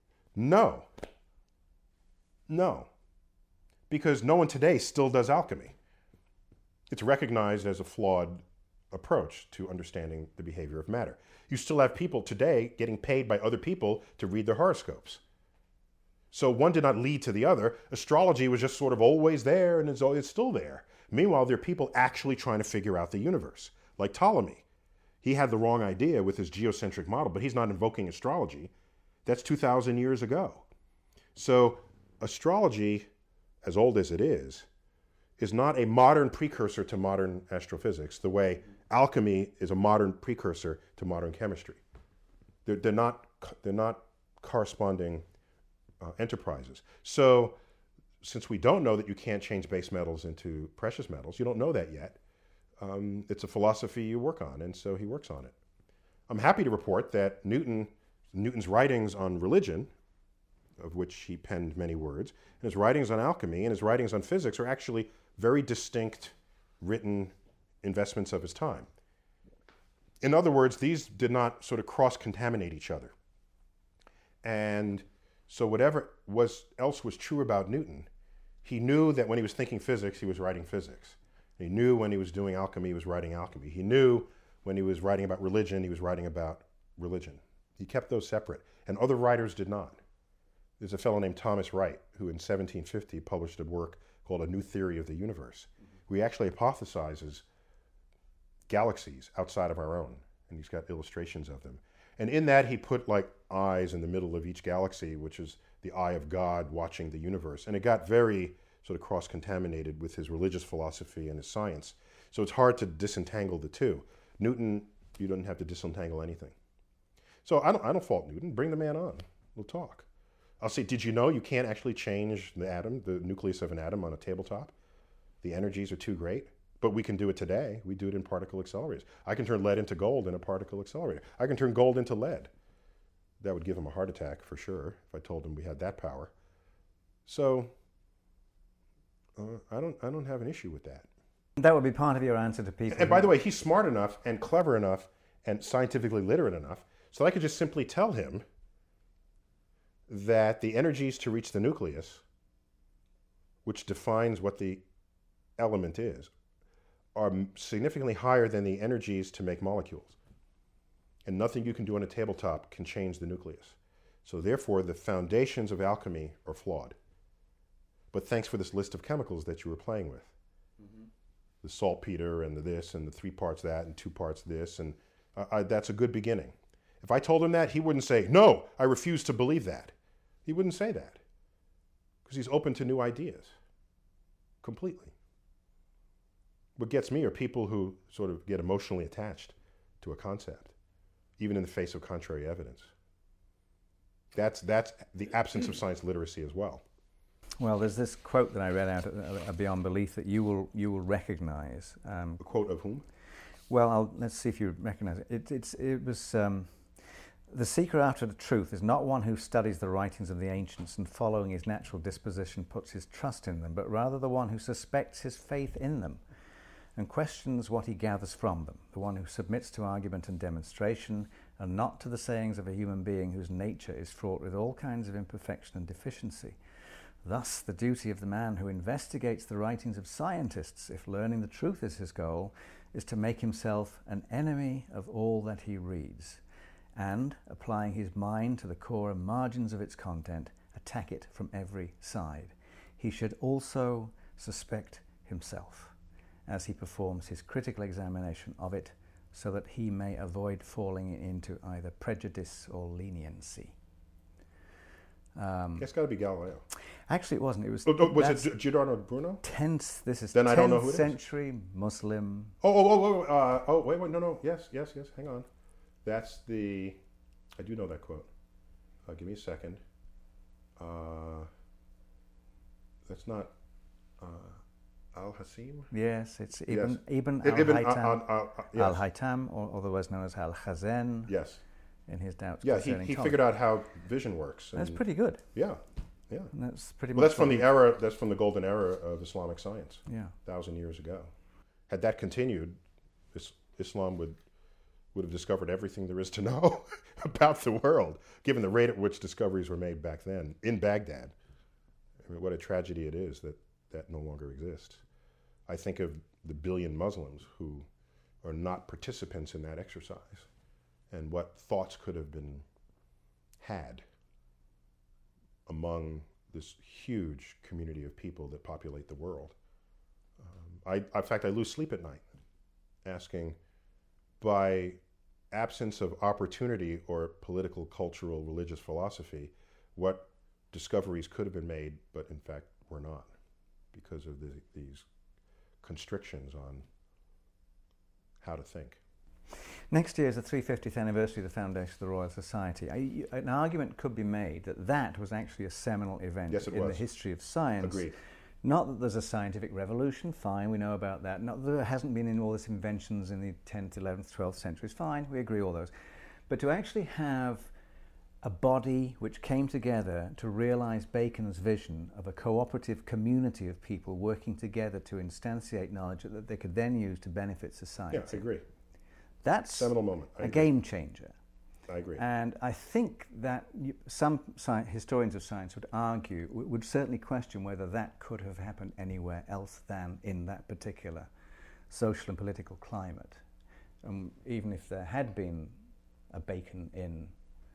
[SPEAKER 2] Because no one today still does alchemy. It's recognized as a flawed approach to understanding the behavior of matter. You still have people today getting paid by other people to read their horoscopes. So one did not lead to the other. Astrology was just sort of always there and it's still there. Meanwhile, there are people actually trying to figure out the universe, like Ptolemy. He had the wrong idea with his geocentric model, but he's not invoking astrology. That's 2,000 years ago. So astrology, as old as it is not a modern precursor to modern astrophysics, the way alchemy is a modern precursor to modern chemistry. They're not corresponding enterprises. So since we don't know that you can't change base metals into precious metals, you don't know that yet, it's a philosophy you work on, and so he works on it. I'm happy to report that Newton's writings on religion, of which he penned many words, and his writings on alchemy and his writings on physics are actually very distinct written investments of his time. In other words, these did not sort of cross-contaminate each other. And so whatever else was true about Newton, he knew that when he was thinking physics, he was writing physics. He knew when he was doing alchemy, he was writing alchemy. He knew when he was writing about religion, he was writing about religion. He kept those separate, and other writers did not. There's a fellow named Thomas Wright who in 1750 published a work called A New Theory of the Universe. He actually hypothesizes galaxies outside of our own, and he's got illustrations of them. And in that, he put like eyes in the middle of each galaxy, which is the eye of God watching the universe. And it got very sort of cross-contaminated with his religious philosophy and his science. So it's hard to disentangle the two. Newton, you don't have to disentangle anything. So I don't fault Newton. Bring the man on. We'll talk. I'll say, did you know you can't actually change the atom, the nucleus of an atom on a tabletop? The energies are too great. But we can do it today. We do it in particle accelerators. I can turn lead into gold in a particle accelerator. I can turn gold into lead. That would give him a heart attack for sure if I told him we had that power. So I don't have an issue with that.
[SPEAKER 1] That would be part of your answer to people.
[SPEAKER 2] And by the way, he's smart enough and clever enough and scientifically literate enough so I could just simply tell him that the energies to reach the nucleus, which defines what the element is, are significantly higher than the energies to make molecules. And nothing you can do on a tabletop can change the nucleus. So therefore, the foundations of alchemy are flawed. But thanks for this list of chemicals that you were playing with. Mm-hmm. The saltpeter and the this and the 3 parts that and 2 parts this. And that's a good beginning. If I told him that, he wouldn't say, no, I refuse to believe that. He wouldn't say that. Because he's open to new ideas. Completely. What gets me are people who sort of get emotionally attached to a concept, even in the face of contrary evidence. That's the absence of science literacy as well.
[SPEAKER 1] Well, there's this quote that I read out at Beyond Belief that you will recognize.
[SPEAKER 2] A quote of whom?
[SPEAKER 1] Well, let's see if you recognize it. It was, the seeker after the truth is not one who studies the writings of the ancients and following his natural disposition puts his trust in them, but rather the one who suspects his faith in them and questions what he gathers from them, the one who submits to argument and demonstration, and not to the sayings of a human being whose nature is fraught with all kinds of imperfection and deficiency. Thus, the duty of the man who investigates the writings of scientists, if learning the truth is his goal, is to make himself an enemy of all that he reads, and, applying his mind to the core and margins of its content, attack it from every side. He should also suspect himself as he performs his critical examination of it, so that he may avoid falling into either prejudice or leniency.
[SPEAKER 2] It's got to be Galileo.
[SPEAKER 1] Actually, it wasn't. It was.
[SPEAKER 2] Was it Giordano Bruno?
[SPEAKER 1] This is
[SPEAKER 2] then
[SPEAKER 1] 10th
[SPEAKER 2] I don't know who it is.
[SPEAKER 1] century Muslim.
[SPEAKER 2] Wait, no. Yes. Hang on. That's the. I do know that quote. Give me a second. That's not. Al-Hasim?
[SPEAKER 1] Yes, it's
[SPEAKER 2] Yes.
[SPEAKER 1] Ibn
[SPEAKER 2] Ibn
[SPEAKER 1] al-Haytham,
[SPEAKER 2] yes.
[SPEAKER 1] al-Haytham, or otherwise known as Al-Khazen,
[SPEAKER 2] Yes.
[SPEAKER 1] in his Doubts
[SPEAKER 2] Yeah,
[SPEAKER 1] Concerning
[SPEAKER 2] he
[SPEAKER 1] Thomas.
[SPEAKER 2] figured out how vision works.
[SPEAKER 1] That's
[SPEAKER 2] and-
[SPEAKER 1] pretty good.
[SPEAKER 2] Yeah, yeah.
[SPEAKER 1] And that's pretty
[SPEAKER 2] Well,
[SPEAKER 1] much
[SPEAKER 2] that's from
[SPEAKER 1] what
[SPEAKER 2] the era. That's from the golden era of Islamic science,
[SPEAKER 1] Yeah.
[SPEAKER 2] 1,000 years ago. Had that continued, Islam would have discovered everything there is to know about the world, given the rate at which discoveries were made back then in Baghdad. I mean, what a tragedy it is that that no longer exists. I think of the billion Muslims who are not participants in that exercise, and what thoughts could have been had among this huge community of people that populate the world. In fact, I lose sleep at night asking, by absence of opportunity or political, cultural, religious philosophy, what discoveries could have been made, but in fact were not, because of these constrictions on how to think.
[SPEAKER 1] Next year is the 350th anniversary of the foundation of the Royal Society. An argument could be made that that was actually a seminal event
[SPEAKER 2] Yes, it
[SPEAKER 1] in the
[SPEAKER 2] was.
[SPEAKER 1] history of science.
[SPEAKER 2] Agreed.
[SPEAKER 1] Not that there's a scientific revolution, fine, we know about that. Not that there hasn't been in all these inventions in the 10th, 11th, 12th centuries, fine, we agree all those. But to actually have a body which came together to realize Bacon's vision of a cooperative community of people working together to instantiate knowledge that they could then use to benefit society.
[SPEAKER 2] Yeah, I agree.
[SPEAKER 1] That's
[SPEAKER 2] Seminal moment. I
[SPEAKER 1] a
[SPEAKER 2] agree.
[SPEAKER 1] game changer.
[SPEAKER 2] I agree.
[SPEAKER 1] And I think that some historians of science would argue, would certainly question whether that could have happened anywhere else than in that particular social and political climate. Even if there had been a Bacon in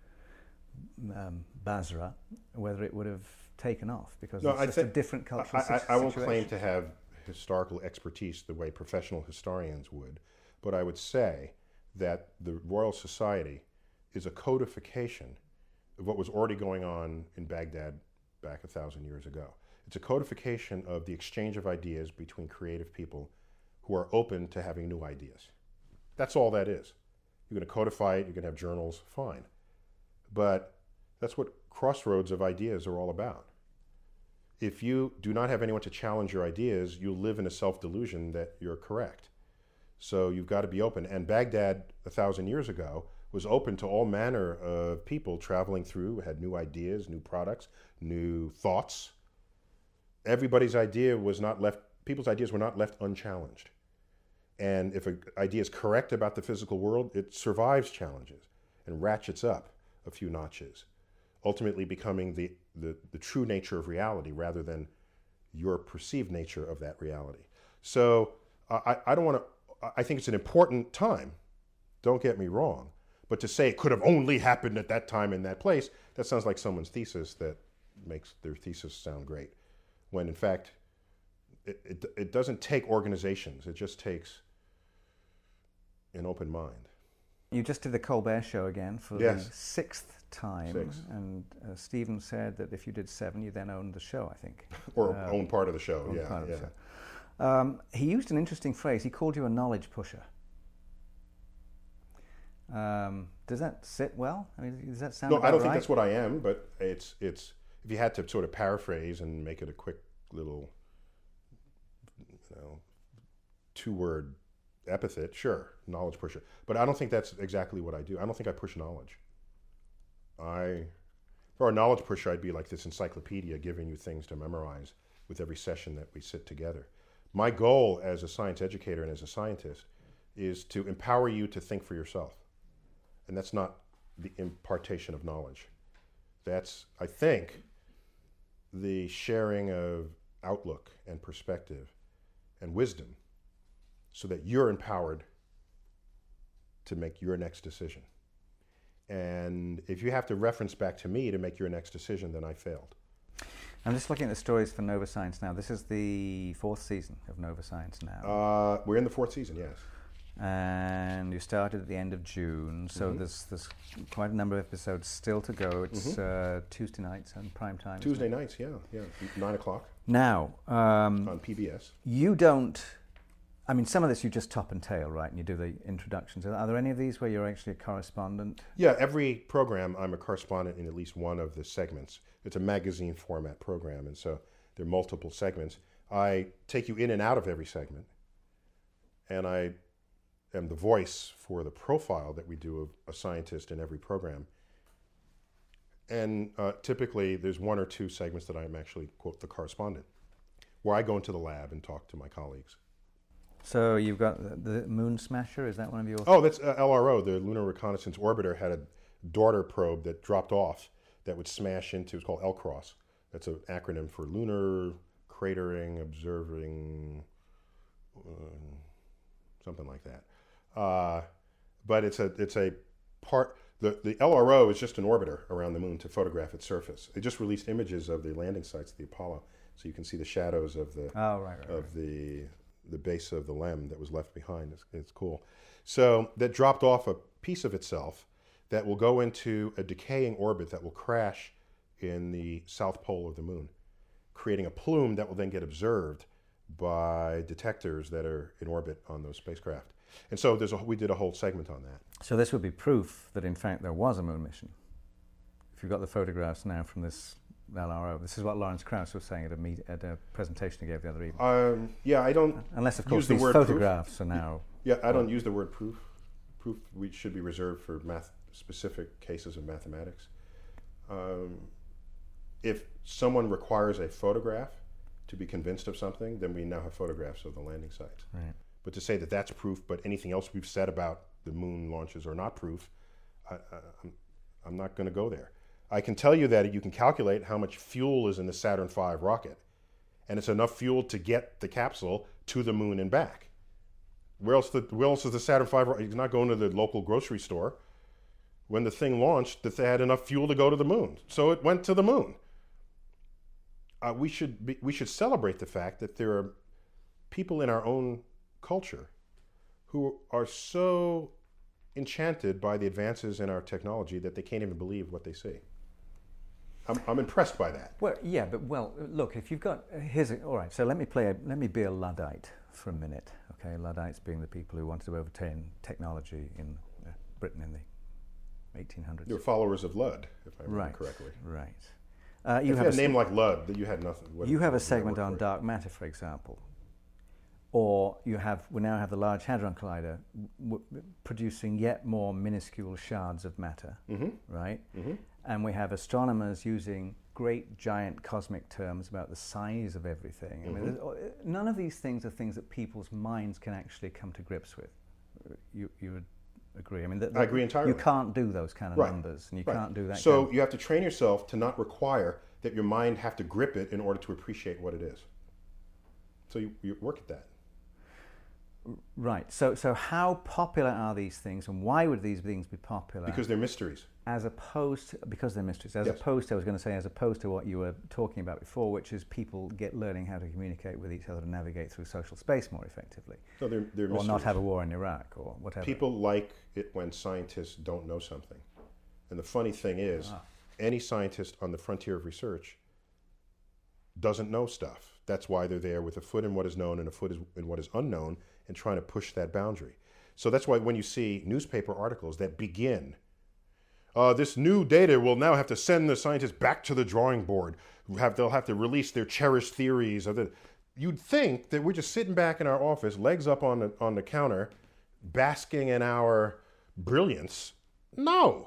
[SPEAKER 1] Basra, whether it would have taken off, because it's just a different cultural situation.
[SPEAKER 2] I won't claim to have historical expertise the way professional historians would, but I would say that the Royal Society is a codification of what was already going on in Baghdad back 1,000 years ago. It's a codification of the exchange of ideas between creative people who are open to having new ideas. That's all that is. You're going to codify it, you can have journals, fine. But that's what crossroads of ideas are all about. If you do not have anyone to challenge your ideas, you live in a self-delusion that you're correct. So you've got to be open. And Baghdad 1,000 years ago was open to all manner of people traveling through, had new ideas, new products, new thoughts. Everybody's idea was not left, people's ideas were not left unchallenged. And if an idea is correct about the physical world, it survives challenges and ratchets up a few notches, ultimately becoming the true nature of reality rather than your perceived nature of that reality. So I don't want to, I think it's an important time, don't get me wrong, but to say it could have only happened at that time in that place, that sounds like someone's thesis that makes their thesis sound great, when in fact it doesn't take organizations, it just takes an open mind.
[SPEAKER 1] You just did the Colbert Show again for the 6th time, and Stephen said that if you did 7, you then owned the show, I think.
[SPEAKER 2] Or own part of the show, yeah.
[SPEAKER 1] Part of the show. He used an interesting phrase. He called you a knowledge pusher. Does that sit well? I mean, does that sound
[SPEAKER 2] No,
[SPEAKER 1] about
[SPEAKER 2] I don't
[SPEAKER 1] right?
[SPEAKER 2] think that's what I am, but it's if you had to sort of paraphrase and make it a quick little, 2-word epithet, sure, knowledge pusher. But I don't think that's exactly what I do. I don't think I push knowledge. For a knowledge pusher, I'd be like this encyclopedia giving you things to memorize with every session that we sit together. My goal as a science educator and as a scientist is to empower you to think for yourself. And that's not the impartation of knowledge. That's, I think, the sharing of outlook and perspective and wisdom so that you're empowered to make your next decision. And if you have to reference back to me to make your next decision, then I failed.
[SPEAKER 1] I'm just looking at the stories for Nova Science now. This is the 4th season of Nova Science now.
[SPEAKER 2] We're in the 4th season, yes.
[SPEAKER 1] And you started at the end of June, so there's quite a number of episodes still to go. It's Tuesday nights and prime time.
[SPEAKER 2] Tuesday nights, yeah, 9 o'clock.
[SPEAKER 1] Now,
[SPEAKER 2] on PBS.
[SPEAKER 1] You don't, I mean, some of this you just top and tail, right? And you do the introductions. Are there any of these where you're actually a correspondent?
[SPEAKER 2] Yeah, every program I'm a correspondent in at least one of the segments. It's a magazine format program, and so there are multiple segments. I take you in and out of every segment, and I am the voice for the profile that we do of a scientist in every program. And typically, there's one or two segments that I'm actually, quote, the correspondent, where I go into the lab and talk to my colleagues.
[SPEAKER 1] So you've got the Moon Smasher, is that one of your...
[SPEAKER 2] Oh, that's LRO, the Lunar Reconnaissance Orbiter, had a daughter probe that dropped off that would smash into, it's called LCROSS. That's an acronym for Lunar Cratering Observing, something like that. But it's a part... The LRO is just an orbiter around the moon to photograph its surface. They just released images of the landing sites of the Apollo, so you can see the shadows of the base of the LEM that was left behind. It's cool. So that dropped off a piece of itself that will go into a decaying orbit that will crash in the south pole of the moon, creating a plume that will then get observed by detectors that are in orbit on those spacecraft. And so we did a whole segment on that.
[SPEAKER 1] So this would be proof that in fact there was a moon mission. If you've got the photographs now from this LRO, this is what Lawrence Krauss was saying at a presentation he gave the other evening.
[SPEAKER 2] Yeah, I don't.
[SPEAKER 1] Unless of course
[SPEAKER 2] use the
[SPEAKER 1] these
[SPEAKER 2] word
[SPEAKER 1] photographs
[SPEAKER 2] proof.
[SPEAKER 1] are now.
[SPEAKER 2] Yeah, I don't use the word proof. Proof should be reserved for specific cases of mathematics. If someone requires a photograph to be convinced of something, then we now have photographs of the landing sites.
[SPEAKER 1] Right.
[SPEAKER 2] But to say that that's proof, but anything else we've said about the moon launches are not proof, I'm not going to go there. I can tell you that you can calculate how much fuel is in the Saturn V rocket, and it's enough fuel to get the capsule to the moon and back. Where else is the Saturn V rocket? It's not going to the local grocery store. When the thing launched, that they had enough fuel to go to the moon, so it went to the moon. We should celebrate the fact that there are people in our own culture who are so enchanted by the advances in our technology that they can't even believe what they see. I'm impressed by that.
[SPEAKER 1] Well, yeah, but look, if you've got all right. So let me be a Luddite for a minute. Okay, Luddites being the people who wanted to overturn technology in Britain in the 1800s.
[SPEAKER 2] You're followers of Ludd, if I remember correctly.
[SPEAKER 1] Right.
[SPEAKER 2] You have a name like Ludd, that you had nothing.
[SPEAKER 1] You have a segment on dark matter, for example. Or we now have the Large Hadron Collider producing yet more minuscule shards of matter, right? Mm-hmm. And we have astronomers using great giant cosmic terms about the size of everything. I mean, none of these things are things that people's minds can actually come to grips with. You would agree? I mean,
[SPEAKER 2] I agree entirely.
[SPEAKER 1] You can't do those kind of numbers, and you can't do that.
[SPEAKER 2] So you have to train yourself to not require that your mind have to grip it in order to appreciate what it is. So you work at that.
[SPEAKER 1] Right. So how popular are these things, and why would these things be popular?
[SPEAKER 2] Because they're mysteries.
[SPEAKER 1] Because they're mysteries.
[SPEAKER 2] Yes.
[SPEAKER 1] Opposed to what you were talking about before, which is people learning how to communicate with each other and navigate through social space more effectively.
[SPEAKER 2] No, they're mysteries.
[SPEAKER 1] Or not have a war in Iraq or whatever.
[SPEAKER 2] People like it when scientists don't know something. And the funny thing is, any scientist on the frontier of research doesn't know stuff. That's why they're there with a foot in what is known and a foot in what is unknown and trying to push that boundary. So that's why when you see newspaper articles that begin, this new data will now have to send the scientists back to the drawing board. They'll have to release their cherished theories. You'd think that we're just sitting back in our office, legs up on the counter, basking in our brilliance. No.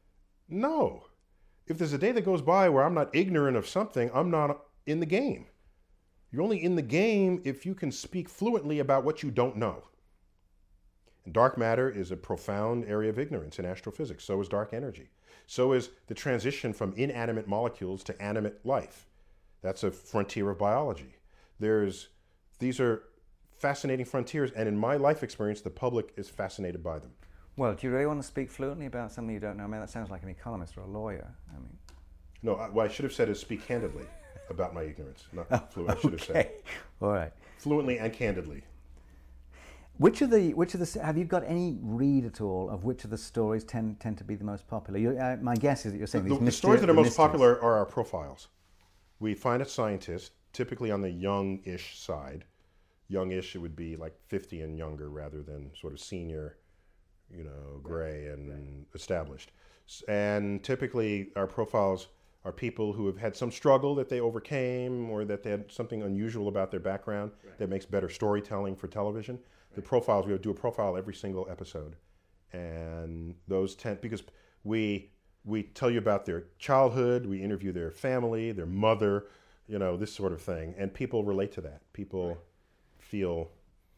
[SPEAKER 2] If there's a day that goes by where I'm not ignorant of something, I'm not in the game. You're only in the game if you can speak fluently about what you don't know. And dark matter is a profound area of ignorance in astrophysics. So is dark energy. So is the transition from inanimate molecules to animate life. That's a frontier of biology. These are fascinating frontiers, and in my life experience, the public is fascinated by them.
[SPEAKER 1] Well, do you really want to speak fluently about something you don't know? I mean, that sounds like an economist or a lawyer.
[SPEAKER 2] No, what I should have said is speak candidly about my ignorance, not fluent. I should have said.
[SPEAKER 1] All right.
[SPEAKER 2] Fluently and candidly.
[SPEAKER 1] Which of the have you got any read at all of which of the stories tend to be the most popular? My guess is that you're saying
[SPEAKER 2] the stories that are most popular are our profiles. We find a scientist, typically on the young-ish side. Young-ish, it would be like 50 and younger rather than sort of senior, gray and established. And typically our profiles are people who have had some struggle that they overcame, or that they had something unusual about their background that makes better storytelling for television. The profiles, we do a profile every single episode. And those tend, because we tell you about their childhood, we interview their family, their mother, this sort of thing. And people relate to that. People feel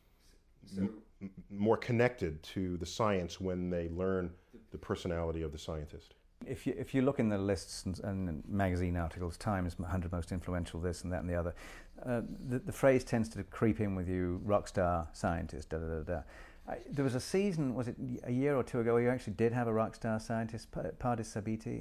[SPEAKER 2] more connected to the science when they learn the personality of the scientist.
[SPEAKER 1] If you look in the lists and magazine articles, Time is 100 most influential, this and that and the other, the phrase tends to creep in with you, rock star scientist, da da da da. There was a season, was it a year or two ago, where you actually did have a rock star scientist, Pardis Sabiti?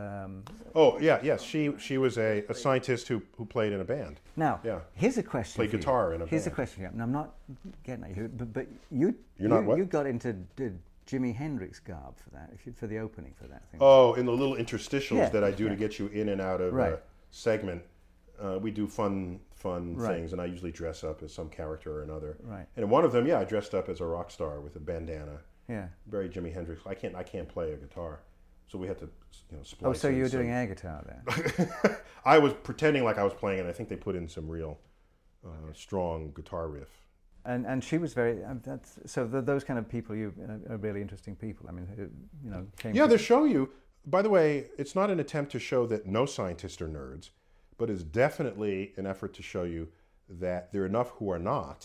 [SPEAKER 2] Yes. She was a scientist who played in a band.
[SPEAKER 1] Now, here's a question.
[SPEAKER 2] Played guitar in a
[SPEAKER 1] Here's
[SPEAKER 2] band.
[SPEAKER 1] a question. And I'm not getting at you, but you got into Jimi Hendrix garb for that, for the opening for that thing.
[SPEAKER 2] Oh, in the little interstitials
[SPEAKER 1] Yeah,
[SPEAKER 2] that I do to get you in and out of
[SPEAKER 1] Right.
[SPEAKER 2] a segment, we do fun
[SPEAKER 1] Right.
[SPEAKER 2] things, and I usually dress up as some character or another.
[SPEAKER 1] Right.
[SPEAKER 2] And in one of them, I dressed up as a rock star with a bandana.
[SPEAKER 1] Yeah.
[SPEAKER 2] Very Jimi Hendrix. I can't play a guitar, so we had to splice.
[SPEAKER 1] Oh, so you were
[SPEAKER 2] in some-
[SPEAKER 1] doing air guitar there?
[SPEAKER 2] I was pretending like I was playing, and I think they put in some real strong guitar riff.
[SPEAKER 1] And she was very. Those kind of people, are really interesting people. I mean, who, came.
[SPEAKER 2] Yeah, they show you. By the way, it's not an attempt to show that no scientists are nerds, but it's definitely an effort to show you that there are enough who are not,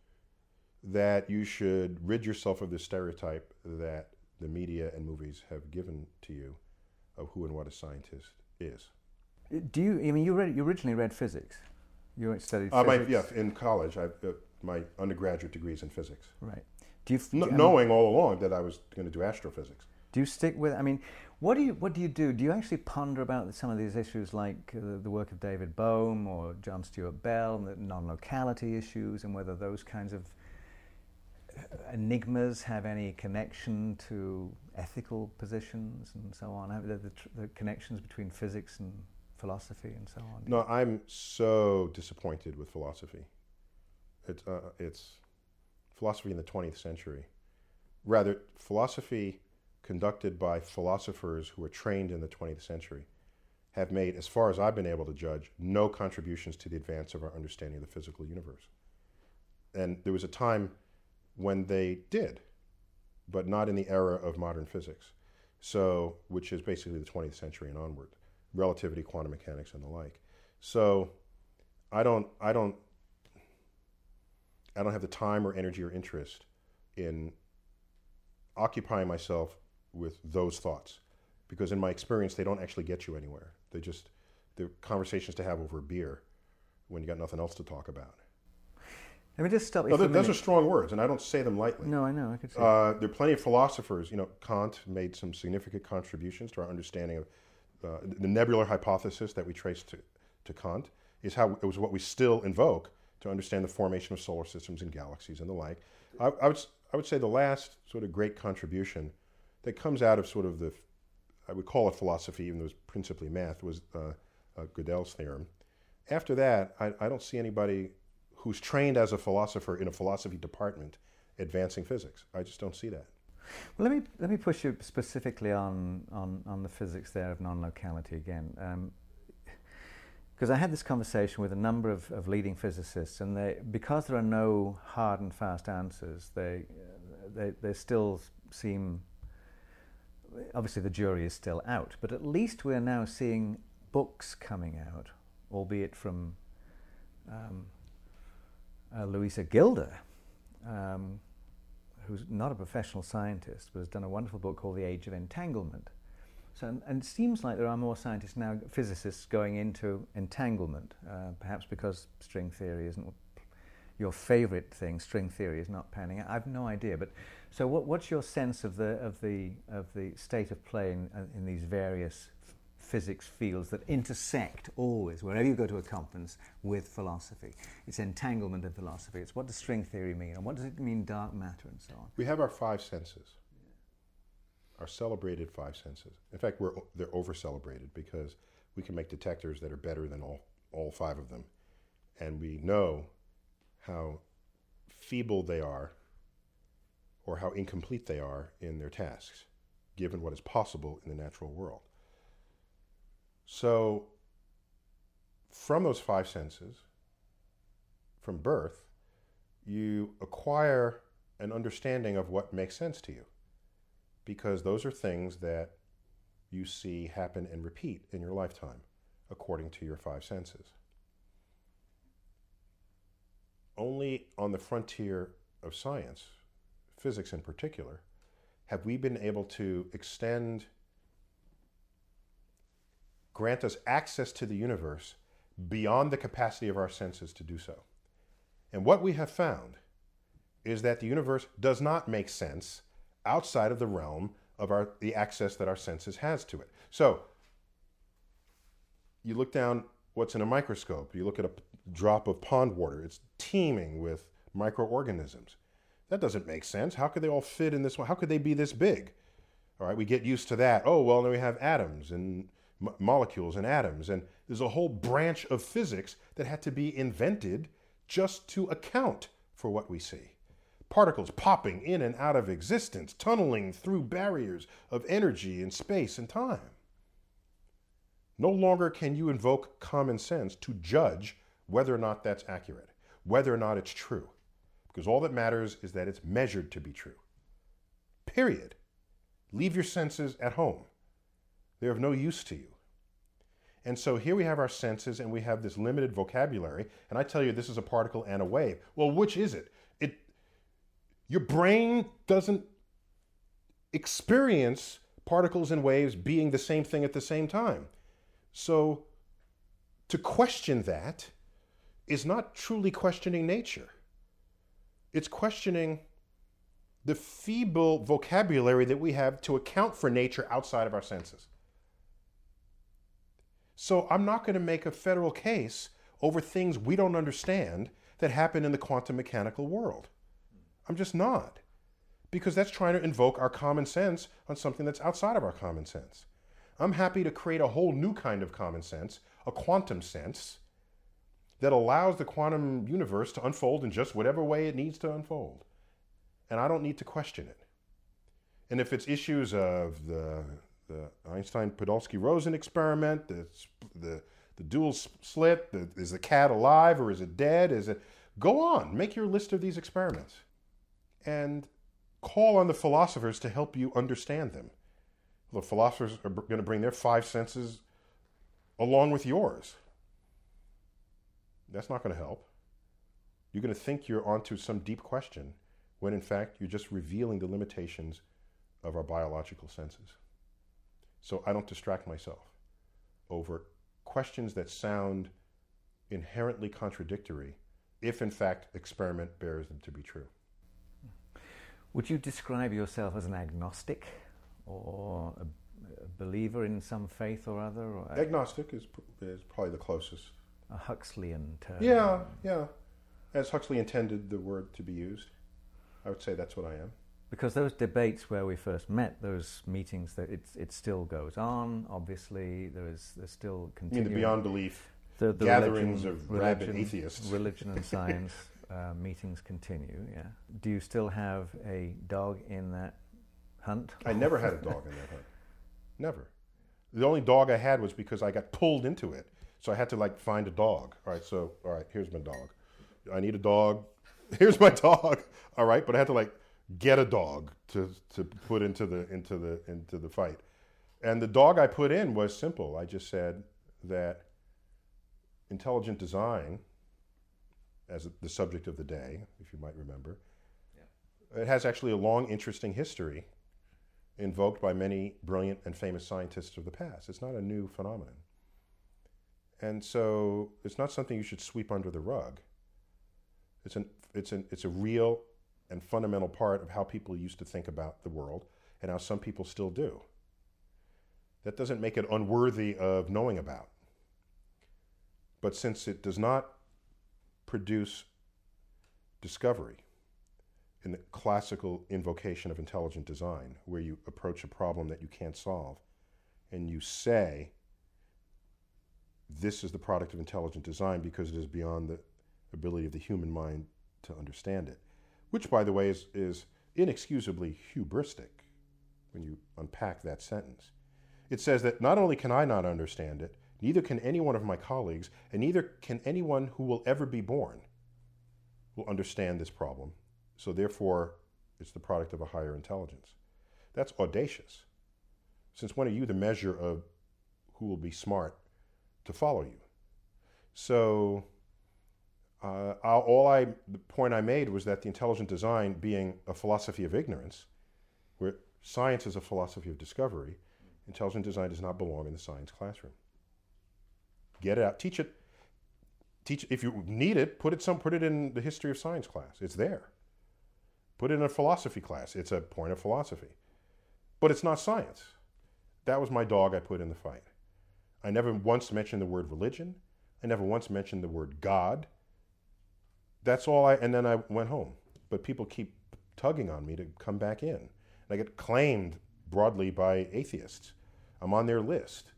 [SPEAKER 2] that you should rid yourself of the stereotype that the media and movies have given to you of who and what a scientist is.
[SPEAKER 1] Do you? I mean, you originally read physics. You studied physics.
[SPEAKER 2] In college, my undergraduate degree is in physics.
[SPEAKER 1] Right. Do you?
[SPEAKER 2] Knowing all along that I was going to do astrophysics.
[SPEAKER 1] Do you stick with? I mean, what do you do? Do you actually ponder about some of these issues, like the work of David Bohm or John Stuart Bell, and the non-locality issues, and whether those kinds of enigmas have any connection to ethical positions and so on? The connections between physics and philosophy and so on.
[SPEAKER 2] No, I'm so disappointed with philosophy. It's philosophy in the 20th century. Rather, philosophy conducted by philosophers who were trained in the 20th century have made, as far as I've been able to judge, no contributions to the advance of our understanding of the physical universe. And there was a time when they did, but not in the era of modern physics, which is basically the 20th century and onward, relativity, quantum mechanics, and the like. So I don't have the time or energy or interest in occupying myself with those thoughts, because in my experience, they don't actually get you anywhere. They're conversations to have over a beer when you got nothing else to talk about.
[SPEAKER 1] Let me just stop you.
[SPEAKER 2] Those are strong words, and I don't say them lightly.
[SPEAKER 1] No, I know. I could say.
[SPEAKER 2] There are plenty of philosophers. Kant made some significant contributions to our understanding of the nebular hypothesis that we trace to Kant. It was what we still invoke to understand the formation of solar systems and galaxies and the like. I would say the last sort of great contribution that comes out of sort of I would call it philosophy, even though it was principally math, was Gödel's theorem. After that, I don't see anybody who's trained as a philosopher in a philosophy department advancing physics. I just don't see that.
[SPEAKER 1] Well, let me push you specifically on the physics there of non-locality again. Because I had this conversation with a number of leading physicists, and because there are no hard and fast answers, they still seem, obviously the jury is still out, but at least we're now seeing books coming out, albeit from Louisa Gilder, who's not a professional scientist, but has done a wonderful book called The Age of Entanglement. So, and it seems like there are more scientists now, physicists, going into entanglement, perhaps because string theory isn't your favorite thing. String theory is not panning out. I have no idea. But so, what's your sense of the state of play in these various physics fields that intersect always, wherever you go to a conference, with philosophy? It's entanglement in philosophy. It's what does string theory mean, and what does it mean dark matter, and so on.
[SPEAKER 2] We have our five senses. Our celebrated five senses. In fact, they're over-celebrated because we can make detectors that are better than all five of them. And we know how feeble they are or how incomplete they are in their tasks, given what is possible in the natural world. So from those five senses, from birth, you acquire an understanding of what makes sense to you, because those are things that you see happen and repeat in your lifetime according to your five senses. Only on the frontier of science, physics in particular, have we been able to grant us access to the universe beyond the capacity of our senses to do so. And what we have found is that the universe does not make sense outside of the realm of the access that our senses has to it. So, you look down what's in a microscope, you look at a drop of pond water, it's teeming with microorganisms. That doesn't make sense. How could they all fit in this one? How could they be this big? All right, we get used to that. Oh, well, then we have atoms and molecules and atoms, and there's a whole branch of physics that had to be invented just to account for what we see. Particles popping in and out of existence, tunneling through barriers of energy and space and time. No longer can you invoke common sense to judge whether or not that's accurate, whether or not it's true, because all that matters is that it's measured to be true. Period. Leave your senses at home. They're of no use to you. And so here we have our senses and we have this limited vocabulary, and I tell you this is a particle and a wave. Well, which is it? Your brain doesn't experience particles and waves being the same thing at the same time. So to question that is not truly questioning nature. It's questioning the feeble vocabulary that we have to account for nature outside of our senses. So I'm not going to make a federal case over things we don't understand that happen in the quantum mechanical world. I'm just not. Because that's trying to invoke our common sense on something that's outside of our common sense. I'm happy to create a whole new kind of common sense, a quantum sense, that allows the quantum universe to unfold in just whatever way it needs to unfold. And I don't need to question it. And if it's issues of the Einstein-Podolsky-Rosen experiment, the dual slit, is the cat alive or is it dead? Go on, make your list of these experiments. And call on the philosophers to help you understand them. The philosophers are going to bring their five senses along with yours. That's not going to help. You're going to think you're onto some deep question when in fact you're just revealing the limitations of our biological senses. So I don't distract myself over questions that sound inherently contradictory if in fact experiment bears them to be true.
[SPEAKER 1] Would you describe yourself as an agnostic or a believer in some faith or other? Or
[SPEAKER 2] agnostic is probably the closest.
[SPEAKER 1] A Huxleyan term.
[SPEAKER 2] Yeah. As Huxley intended the word to be used, I would say that's what I am.
[SPEAKER 1] Because those debates where we first met, those meetings, that it still goes on. Obviously, there's still continuing.
[SPEAKER 2] You mean the beyond belief
[SPEAKER 1] the
[SPEAKER 2] gatherings of rabid atheists,
[SPEAKER 1] religion and science meetings continue. Yeah. Do you still have a dog in that hunt?
[SPEAKER 2] I never had a dog in that hunt. Never. The only dog I had was because I got pulled into it. So I had to find a dog. All right, here's my dog. I need a dog. Here's my dog. All right, but I had to get a dog to put into the fight. And the dog I put in was simple. I just said that intelligent design, as the subject of the day, if you might remember, it has actually a long, interesting history invoked by many brilliant and famous scientists of the past. It's not a new phenomenon. And so it's not something you should sweep under the rug. It's a real and fundamental part of how people used to think about the world and how some people still do. That doesn't make it unworthy of knowing about. But since it does not produce discovery in the classical invocation of intelligent design, where you approach a problem that you can't solve and you say, this is the product of intelligent design because it is beyond the ability of the human mind to understand it, which, by the way, is inexcusably hubristic when you unpack that sentence. It says that not only can I not understand it, neither can any one of my colleagues, and neither can anyone who will ever be born will understand this problem. So therefore, it's the product of a higher intelligence. That's audacious. Since when are you the measure of who will be smart to follow you? So the point I made was that the intelligent design being a philosophy of ignorance, where science is a philosophy of discovery, intelligent design does not belong in the science classroom. Get it out, teach it. If you need it, put it in the history of science class. It's there. Put it in a philosophy class. It's a point of philosophy. But it's not science. That was my dog I put in the fight. I never once mentioned the word religion. I never once mentioned the word God. That's all and then I went home. But people keep tugging on me to come back in. And I get claimed broadly by atheists. I'm on their list.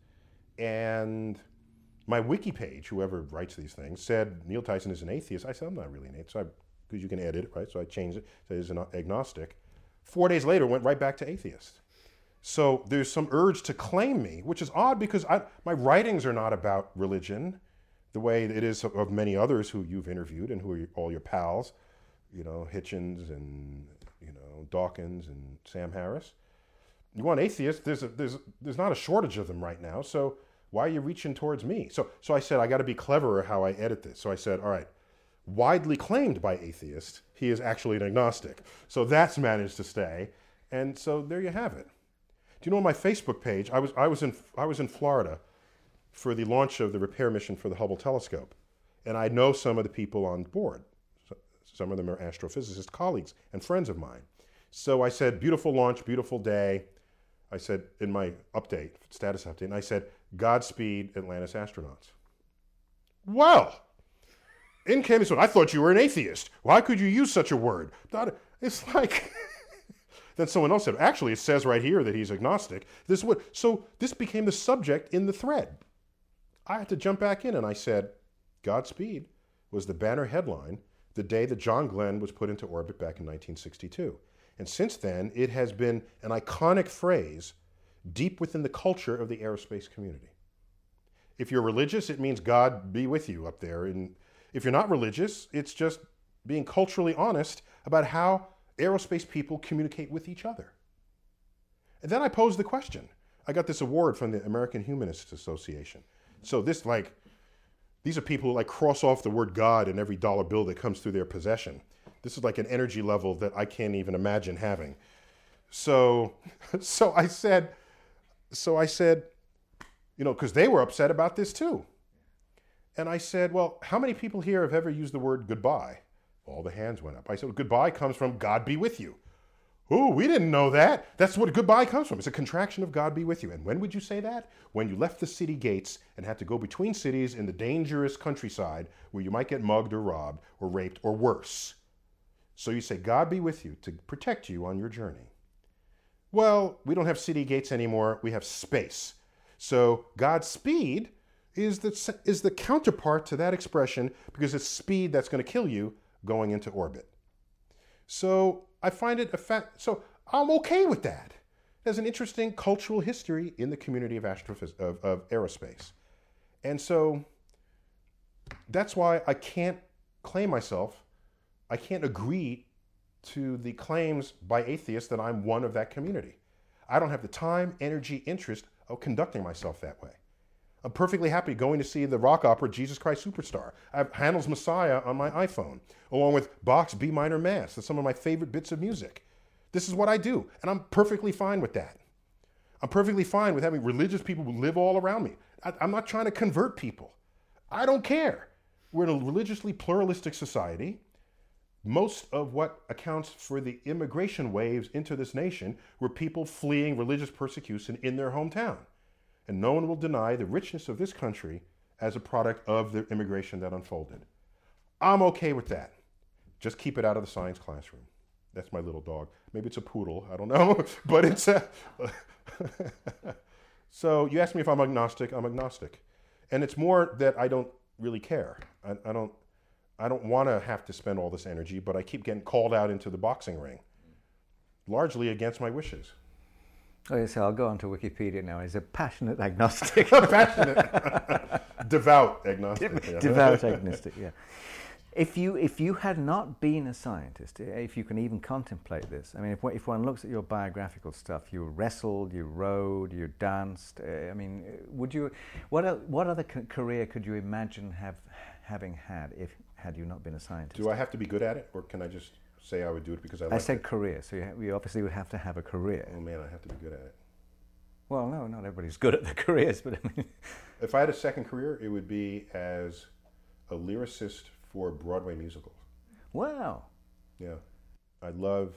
[SPEAKER 2] And my wiki page, whoever writes these things, said Neil Tyson is an atheist. I said, I'm not really an atheist, because you can edit it, right? So I changed it, said he's an agnostic. 4 days later, went right back to atheist. So there's some urge to claim me, which is odd because my writings are not about religion, the way it is of many others who you've interviewed and who are all your pals, Hitchens and Dawkins and Sam Harris. You want atheists? There's not a shortage of them right now. So why are you reaching towards me? So I said, I got to be cleverer how I edit this. So I said, all right, widely claimed by atheists, he is actually an agnostic. So that's managed to stay. And so there you have it. Do you know on my Facebook page, I was in Florida for the launch of the repair mission for the Hubble telescope. And I know some of the people on board. Some of them are astrophysicist colleagues and friends of mine. So I said, beautiful launch, beautiful day. I said in my status update, and I said, Godspeed, Atlantis astronauts. Well, in came this one. I thought you were an atheist. Why could you use such a word? It's like, then someone else said, actually, it says right here that he's agnostic. So this became the subject in the thread. I had to jump back in, and I said, Godspeed was the banner headline the day that John Glenn was put into orbit back in 1962. And since then, it has been an iconic phrase deep within the culture of the aerospace community. If you're religious, it means God be with you up there. And if you're not religious, it's just being culturally honest about how aerospace people communicate with each other. And then I posed the question. I got this award from the American Humanists Association. So these are people who cross off the word God in every dollar bill that comes through their possession. This is like an energy level that I can't even imagine having. So I said, because they were upset about this too. And I said, well, how many people here have ever used the word goodbye? All the hands went up. I said, goodbye comes from God be with you. Oh, we didn't know that. That's what goodbye comes from. It's a contraction of God be with you. And when would you say that? When you left the city gates and had to go between cities in the dangerous countryside where you might get mugged or robbed or raped or worse. So you say, God be with you to protect you on your journey. Well, we don't have city gates anymore. We have space. So Godspeed is the counterpart to that expression because it's speed that's going to kill you going into orbit. So I find it a fact. So I'm okay with that. There's an interesting cultural history in the community of aerospace. And so that's why I can't claim myself. I can't agree to the claims by atheists that I'm one of that community. I don't have the time, energy, interest of conducting myself that way. I'm perfectly happy going to see the rock opera Jesus Christ Superstar. I have Handel's Messiah on my iPhone, along with Bach's B minor Mass. That's some of my favorite bits of music. This is what I do, and I'm perfectly fine with that. I'm perfectly fine with having religious people who live all around me. I'm not trying to convert people. I don't care. We're in a religiously pluralistic society. Most of what accounts for the immigration waves into this nation were people fleeing religious persecution in their hometown. And no one will deny the richness of this country as a product of the immigration that unfolded. I'm okay with that. Just keep it out of the science classroom. That's my little dog. Maybe it's a poodle, I don't know, but it's a... So you ask me if I'm agnostic, I'm agnostic. And it's more that I don't really care. I don't want to have to spend all this energy, but I keep getting called out into the boxing ring, largely against my wishes.
[SPEAKER 1] Oh, yes, I'll go on to Wikipedia now. He's a passionate agnostic.
[SPEAKER 2] Passionate, devout agnostic. Yeah.
[SPEAKER 1] Devout agnostic, yeah. If you had not been a scientist, if you can even contemplate this, I mean, if one looks at your biographical stuff, you wrestled, you rode, you danced. I mean, would you? What other career could you imagine having had you not been a scientist?
[SPEAKER 2] Do I have to be good at it, or can I just say I would do it because I like it?
[SPEAKER 1] I said career, so you obviously would have to have a career.
[SPEAKER 2] Oh man, I have to be good at it.
[SPEAKER 1] Well, no, not everybody's good at their careers, but I mean,
[SPEAKER 2] if I had a second career, it would be as a lyricist for Broadway musicals.
[SPEAKER 1] Wow.
[SPEAKER 2] Yeah, I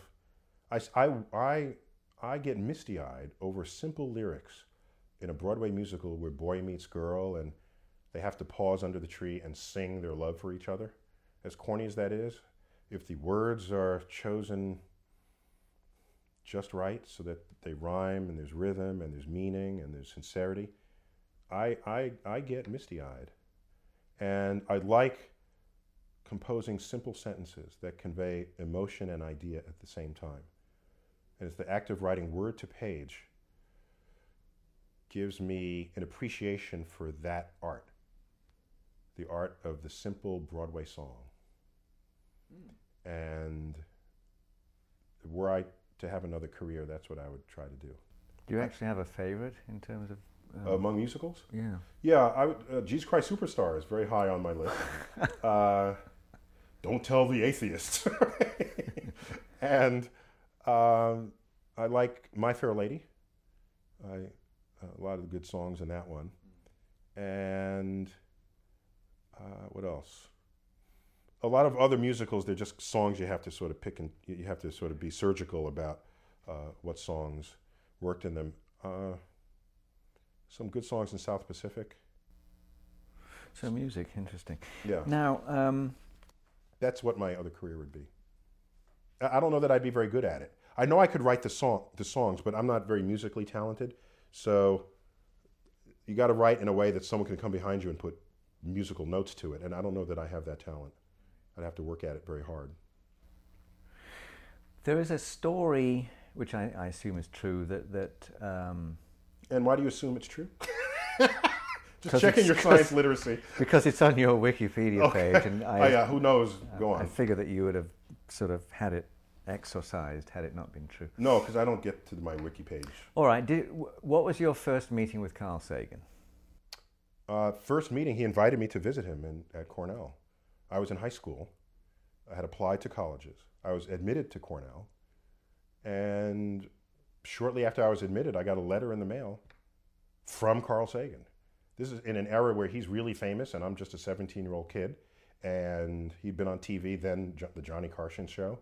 [SPEAKER 2] get misty-eyed over simple lyrics in a Broadway musical where boy meets girl and they have to pause under the tree and sing their love for each other. As corny as that is, if the words are chosen just right so that they rhyme and there's rhythm and there's meaning and there's sincerity, I get misty-eyed. And I like composing simple sentences that convey emotion and idea at the same time. And it's the act of writing word to page gives me an appreciation for that art, the art of the simple Broadway song. And were I to have another career, that's what I would try to do.
[SPEAKER 1] Do you actually have a favorite in terms of
[SPEAKER 2] among musicals?
[SPEAKER 1] Yeah.
[SPEAKER 2] Yeah, I would. Jesus Christ Superstar is very high on my list. Don't Tell the Atheist. And I like My Fair Lady. A lot of the good songs in that one. And what else? A lot of other musicals, they're just songs you have to sort of pick, and you have to sort of be surgical about what songs worked in them. Some good songs in South Pacific.
[SPEAKER 1] So music, interesting.
[SPEAKER 2] Yeah.
[SPEAKER 1] Now,
[SPEAKER 2] that's what my other career would be. I don't know that I'd be very good at it. I know I could write the songs, but I'm not very musically talented. So you got to write in a way that someone can come behind you and put musical notes to it. And I don't know that I have that talent. I'd have to work at it very hard.
[SPEAKER 1] there is a story, which I assume is true, that
[SPEAKER 2] And why do you assume it's true? Just checking your science literacy.
[SPEAKER 1] Because it's on your Wikipedia page, and
[SPEAKER 2] who knows? Go on.
[SPEAKER 1] I figure that you would have sort of had it exorcised had it not been true.
[SPEAKER 2] No, because I don't get to my wiki page.
[SPEAKER 1] All right. What was your first meeting with Carl Sagan?
[SPEAKER 2] First meeting, he invited me to visit him at Cornell. I was in high school. I had applied to colleges. I was admitted to Cornell. And shortly after I was admitted, I got a letter in the mail from Carl Sagan. This is in an era where he's really famous, and I'm just a 17-year-old kid. And he'd been on TV then, the Johnny Carson show.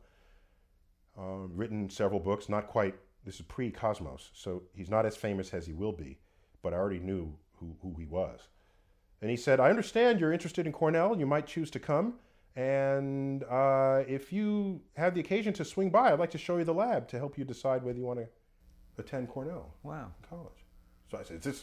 [SPEAKER 2] Written several books, not quite, this is pre-Cosmos, so he's not as famous as he will be, but I already knew who he was. And he said, I understand you're interested in Cornell, and you might choose to come, and if you have the occasion to swing by, I'd like to show you the lab to help you decide whether you want to attend Cornell.
[SPEAKER 1] Wow.
[SPEAKER 2] College. So I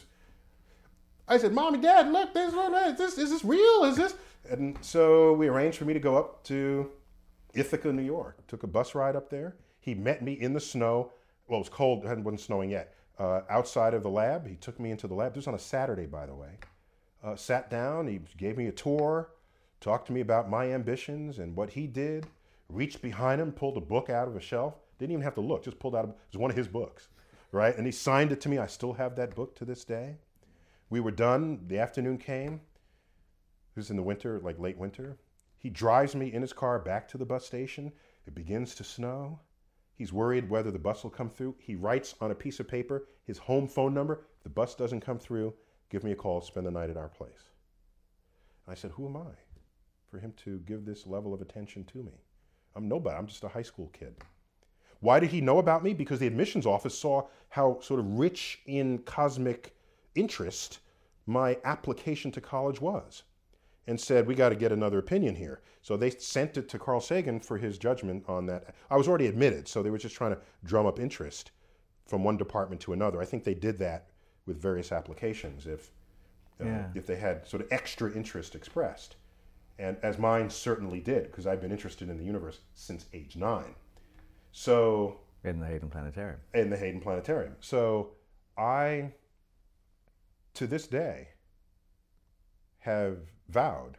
[SPEAKER 2] said, Mom and Dad, look, is this real? Is this? And so we arranged for me to go up to Ithaca, New York. Took a bus ride up there. He met me in the snow. Well, it was cold. It wasn't snowing yet. Outside of the lab. He took me into the lab. This was on a Saturday, by the way. Sat down. He gave me a tour. Talked to me about my ambitions and what he did. Reached behind him, pulled a book out of a shelf. Didn't even have to look. Just pulled out. It was one of his books, right? And he signed it to me. I still have that book to this day. We were done. The afternoon came. It was in the winter, like late winter. He drives me in his car back to the bus station. It begins to snow. He's worried whether the bus will come through. He writes on a piece of paper his home phone number. If the bus doesn't come through, give me a call, spend the night at our place. I said, who am I for him to give this level of attention to me? I'm nobody. I'm just a high school kid. Why did he know about me? Because the admissions office saw how sort of rich in cosmic interest my application to college was, and said, we got to get another opinion here. So they sent it to Carl Sagan for his judgment on that. I was already admitted, so they were just trying to drum up interest from one department to another. I think they did that with various applications if they had sort of extra interest expressed. And as mine certainly did, because I've been interested in the universe since age 9. So
[SPEAKER 1] In the Hayden Planetarium.
[SPEAKER 2] In the Hayden Planetarium. So I, to this day, have vowed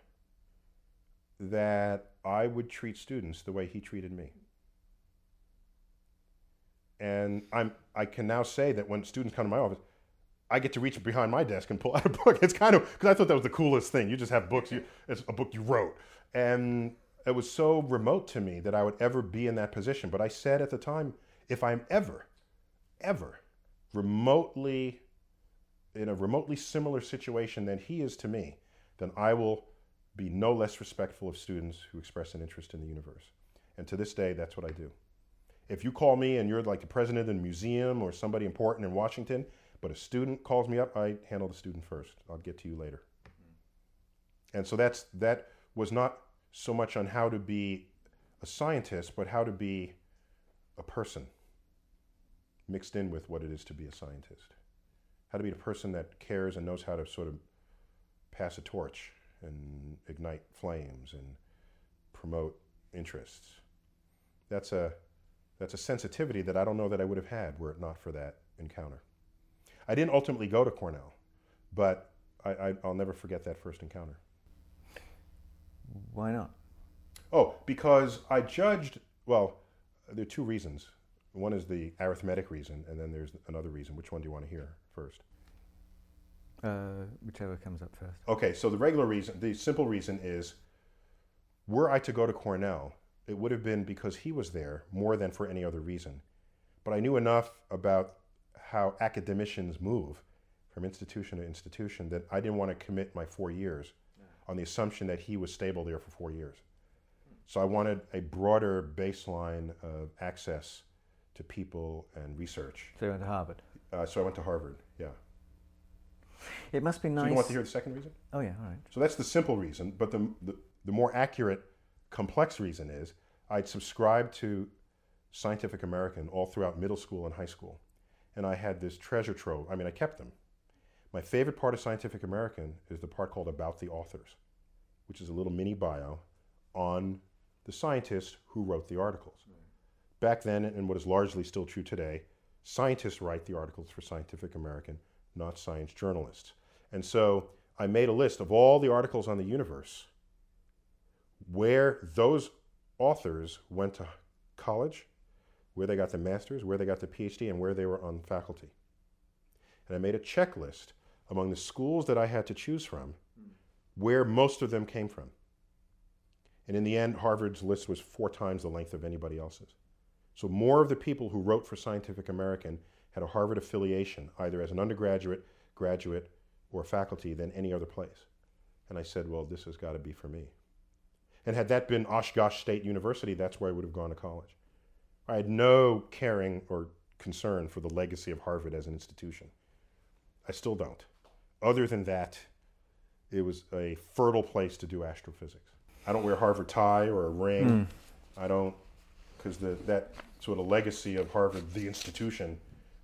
[SPEAKER 2] that I would treat students the way he treated me. And I can now say that when students come to my office, I get to reach behind my desk and pull out a book. It's kind of, because I thought that was the coolest thing. You just have books, it's a book you wrote. And it was so remote to me that I would ever be in that position. But I said at the time, if I'm ever remotely, in a remotely similar situation than he is to me, then I will be no less respectful of students who express an interest in the universe. And to this day, that's what I do. If you call me and you're like the president of a museum or somebody important in Washington, but a student calls me up, I handle the student first. I'll get to you later. And so that was not so much on how to be a scientist, but how to be a person mixed in with what it is to be a scientist. How to be a person that cares and knows how to sort of pass a torch and ignite flames and promote interests. That's a sensitivity that I don't know that I would have had were it not for that encounter. I didn't ultimately go to Cornell, but I'll never forget that first encounter.
[SPEAKER 1] Why not?
[SPEAKER 2] Oh, because I judged, well, there are two reasons. One is the arithmetic reason, and then there's another reason. Which one do you want to hear first?
[SPEAKER 1] Whichever comes up first.
[SPEAKER 2] Okay, so the simple reason is, were I to go to Cornell, it would have been because he was there more than for any other reason. But I knew enough about how academicians move from institution to institution that I didn't want to commit my 4 years on the assumption that he was stable there for 4 years. So I wanted a broader baseline of access to people and research.
[SPEAKER 1] So you went to Harvard?
[SPEAKER 2] So I went to Harvard, yeah.
[SPEAKER 1] It must be nice.
[SPEAKER 2] So you want to hear the second reason?
[SPEAKER 1] Oh yeah, all right.
[SPEAKER 2] So that's the simple reason, but the more accurate, complex reason is I'd subscribed to Scientific American all throughout middle school and high school. And I had this treasure trove. I mean, I kept them. My favorite part of Scientific American is the part called About the Authors, which is a little mini bio on the scientists who wrote the articles. Back then, and what is largely still true today, scientists write the articles for Scientific American, not science journalists. And so I made a list of all the articles on the universe where those authors went to college, where they got the master's, where they got the PhD, and where they were on faculty. And I made a checklist among the schools that I had to choose from where most of them came from. And in the end, Harvard's list was 4 times the length of anybody else's. So more of the people who wrote for Scientific American had a Harvard affiliation, either as an undergraduate, graduate, or faculty than any other place. And I said, well, this has got to be for me. And had that been Oshkosh State University, that's where I would have gone to college. I had no caring or concern for the legacy of Harvard as an institution. I still don't. Other than that, it was a fertile place to do astrophysics. I don't wear a Harvard tie or a ring. I don't, because that sort of legacy of Harvard, the institution,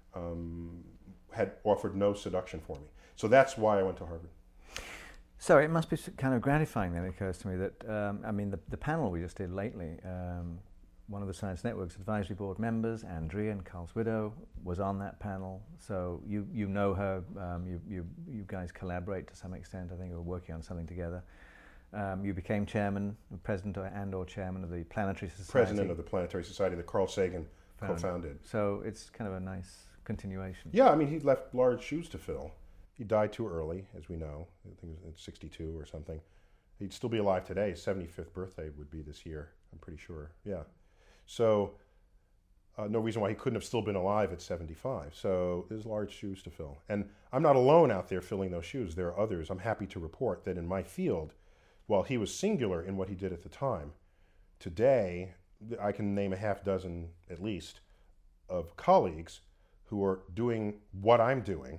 [SPEAKER 2] had offered no seduction for me. So that's why I went to Harvard.
[SPEAKER 1] So it must be kind of gratifying then, it occurs to me, that, the panel we just did lately, one of the Science Network's advisory board members, Andrea and Carl Swidow, was on that panel. So you know her, you guys collaborate to some extent, I think, or working on something together. You became chairman, president or chairman of the Planetary Society.
[SPEAKER 2] President of the Planetary Society that Carl Sagan co-founded.
[SPEAKER 1] So it's kind of a nice continuation.
[SPEAKER 2] Yeah, I mean, he left large shoes to fill. He died too early, as we know. I think it was at 62 or something. He'd still be alive today. His 75th birthday would be this year, I'm pretty sure. Yeah. So no reason why he couldn't have still been alive at 75. So there's large shoes to fill. And I'm not alone out there filling those shoes. There are others. I'm happy to report that in my field, while he was singular in what he did at the time, today I can name a half dozen at least of colleagues who are doing what I'm doing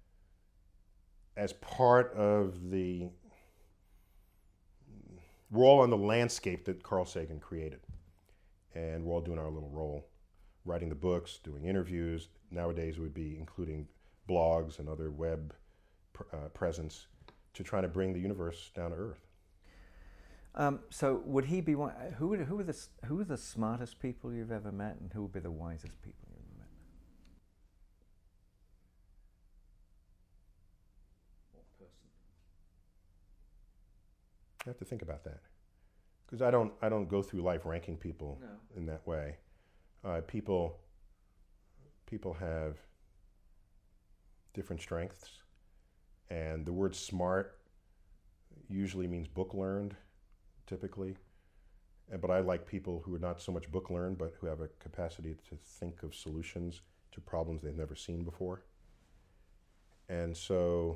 [SPEAKER 2] as part of the, we're all on the landscape that Carl Sagan created. And we're all doing our little role, writing the books, doing interviews. Nowadays it would be including blogs and other web presence to try to bring the universe down to Earth.
[SPEAKER 1] So would he be one? Who are the smartest people you've ever met, and who would be the wisest people you've ever met?
[SPEAKER 3] What person?
[SPEAKER 2] I have to think about that, because I don't go through life ranking people in that way. People have different strengths, and the word smart usually means book learned, typically. But I like people who are not so much book learned, but who have a capacity to think of solutions to problems they've never seen before. And so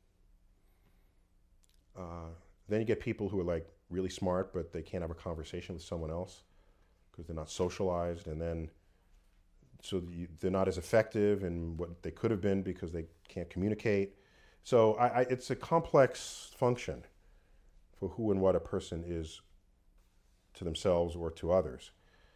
[SPEAKER 2] then you get people who are like really smart, but they can't have a conversation with someone else because they're not socialized, and then they're not as effective in what they could have been because they can't communicate. So it's a complex function for who and what a person is to themselves or to others,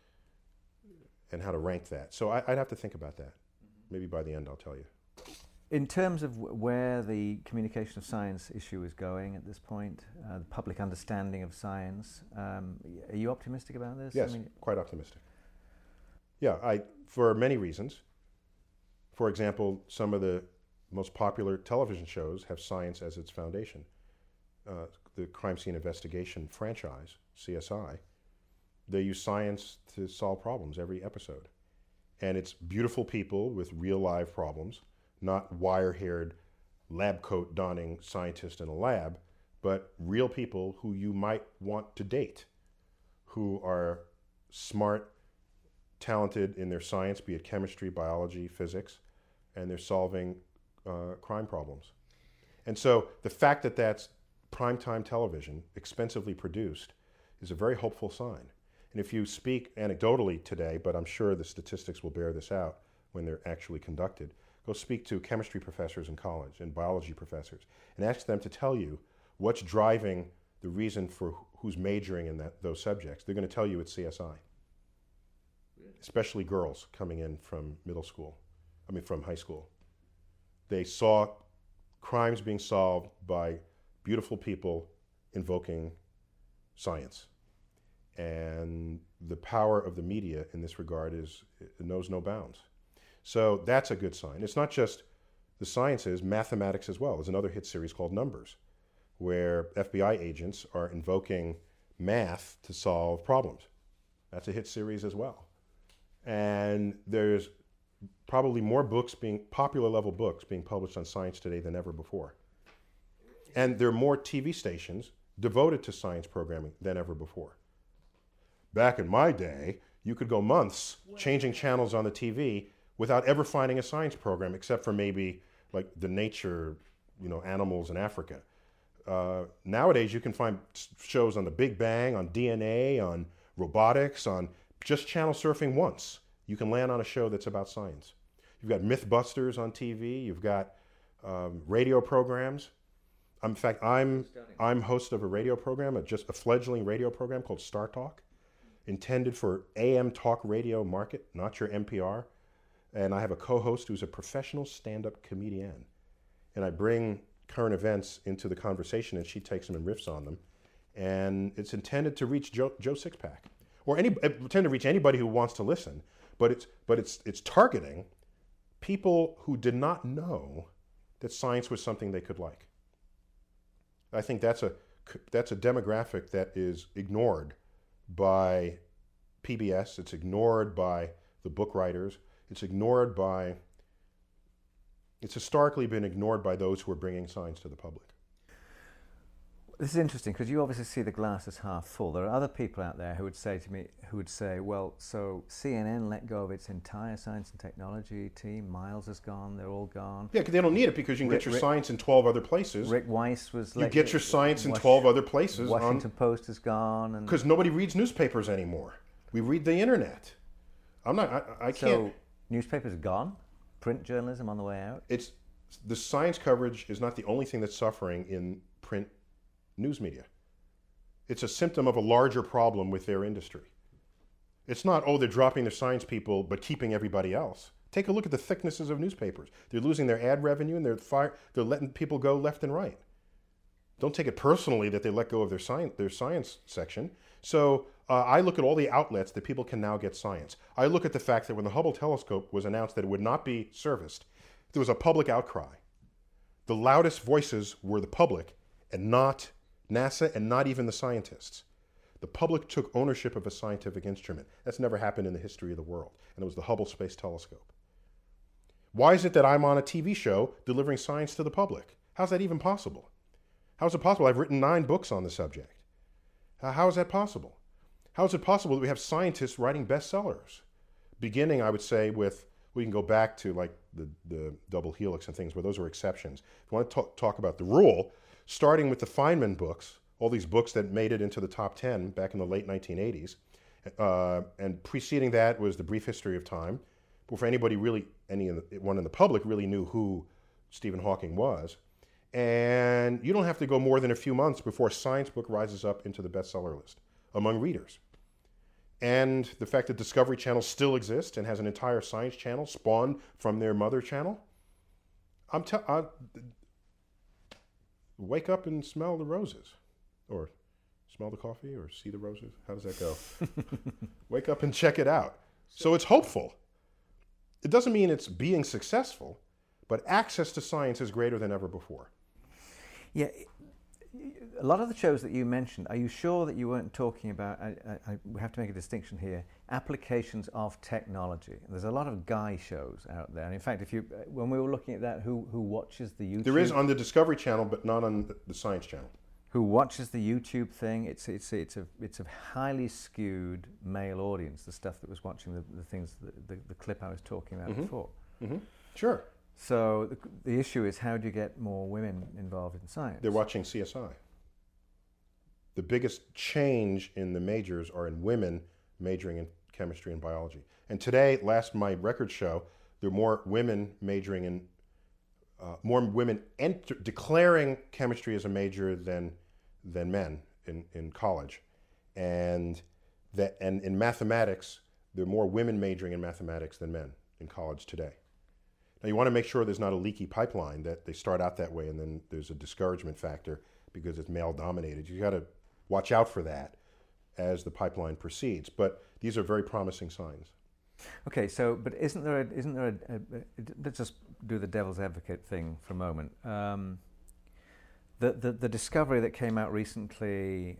[SPEAKER 2] and how to rank that. So I'd have to think about that. Maybe by the end I'll tell you.
[SPEAKER 1] In terms of where the communication of science issue is going at this point, the public understanding of science, are you optimistic about this?
[SPEAKER 2] Yes, quite optimistic. Yeah, for many reasons. For example, some of the most popular television shows have science as its foundation. The crime scene investigation franchise, CSI, they use science to solve problems every episode. And it's beautiful people with real live problems, not wire-haired, lab coat donning scientists in a lab, but real people who you might want to date, who are smart, talented in their science, be it chemistry, biology, physics, and they're solving crime problems. And so the fact that that's primetime television, expensively produced, is a very hopeful sign. And if you speak anecdotally today, but I'm sure the statistics will bear this out when they're actually conducted, go speak to chemistry professors in college and biology professors and ask them to tell you what's driving the reason for who's majoring in those subjects. They're going to tell you it's CSI. Especially girls coming in from from high school. They saw crimes being solved by beautiful people invoking science. And the power of the media in this regard knows no bounds. So that's a good sign. It's not just the sciences, mathematics as well. There's another hit series called Numbers, where FBI agents are invoking math to solve problems. That's a hit series as well. And there's probably more popular level books being published on science today than ever before. And there are more TV stations devoted to science programming than ever before. Back in my day, you could go months changing channels on the TV without ever finding a science program, except for maybe like the nature, animals in Africa. Nowadays, you can find shows on the Big Bang, on DNA, on robotics, on just channel surfing once. You can land on a show that's about science. You've got Mythbusters on TV. You've got radio programs. In fact, I'm host of a radio program, just a fledgling radio program called Star Talk, intended for AM talk radio market, not your NPR. And I have a co-host who's a professional stand-up comedian. And I bring current events into the conversation, and she takes them and riffs on them. And it's intended to reach Joe Sixpack, or intended to reach anybody who wants to listen. But it's targeting people who did not know that science was something they could like. I think that's a demographic that is ignored by PBS. It's ignored by the book writers. It's historically been ignored by those who are bringing science to the public.
[SPEAKER 1] This is interesting because you obviously see the glass as half full. There are other people out there who would say, well, so CNN let go of its entire science and technology team. Miles is gone. They're all gone.
[SPEAKER 2] Yeah, because they don't need it because you can get your science in 12 other places.
[SPEAKER 1] Rick Weiss was.
[SPEAKER 2] You get your science in 12 other places.
[SPEAKER 1] Washington Post is gone.
[SPEAKER 2] Because nobody reads newspapers anymore. We read the internet. I can't.
[SPEAKER 1] So newspapers are gone. Print journalism on the way out.
[SPEAKER 2] The science coverage is not the only thing that's suffering in print news media. It's a symptom of a larger problem with their industry. It's not, they're dropping their science people but keeping everybody else. Take a look at the thicknesses of newspapers. They're losing their ad revenue and they're letting people go left and right. Don't take it personally that they let go of their science section. So I look at all the outlets that people can now get science. I look at the fact that when the Hubble telescope was announced that it would not be serviced, there was a public outcry. The loudest voices were the public and not NASA and not even the scientists. The public took ownership of a scientific instrument. That's never happened in the history of the world. And it was the Hubble Space Telescope. Why is it that I'm on a TV show delivering science to the public? How's that even possible? How is it possible? I've written 9 books on the subject. How is that possible? How is it possible that we have scientists writing bestsellers? Beginning, I would say, with, we can go back to like the double helix and things, but those are exceptions. If you want to talk about the rule, starting with the Feynman books, all these books that made it into the top 10 back in the late 1980s, and preceding that was The Brief History of Time, before anybody really, anyone in the public really knew who Stephen Hawking was. And you don't have to go more than a few months before a science book rises up into the bestseller list among readers. And the fact that Discovery Channel still exists and has an entire science channel spawned from their mother channel, wake up and smell the roses. Or smell the coffee or see the roses. How does that go? Wake up and check it out. So it's hopeful. It doesn't mean it's being successful, but access to science is greater than ever before.
[SPEAKER 1] Yeah, a lot of the shows that you mentioned, are you sure that you weren't talking about, we have to make a distinction here, applications of technology? There's a lot of guy shows out there. And in fact, when we were looking at that, who watches the YouTube?
[SPEAKER 2] There is on the Discovery Channel, but not on the Science Channel.
[SPEAKER 1] Who watches the YouTube thing? It's a highly skewed male audience, the stuff that was watching the things, the clip I was talking about before. Mm-hmm.
[SPEAKER 2] Sure.
[SPEAKER 1] So the issue is, how do you get more women involved in science?
[SPEAKER 2] They're watching CSI. The biggest change in the majors are in women majoring in chemistry and biology. And today, my record show, there are more women majoring in, more women declaring chemistry as a major than men in college. And in mathematics, there are more women majoring in mathematics than men in college today. Now, you want to make sure there's not a leaky pipeline, that they start out that way and then there's a discouragement factor because it's male-dominated. You got to watch out for that as the pipeline proceeds. But these are very promising signs.
[SPEAKER 1] Okay, so, but isn't there let's just do the devil's advocate thing for a moment. The discovery that came out recently,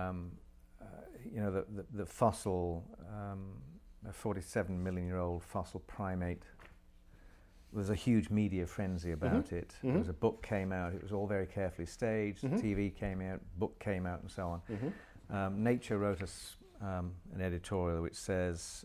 [SPEAKER 1] the fossil, a 47 million year old fossil primate, there was a huge media frenzy about it. There was a book came out, it was all very carefully staged, TV came out, book came out and so on. Nature wrote us an editorial which says,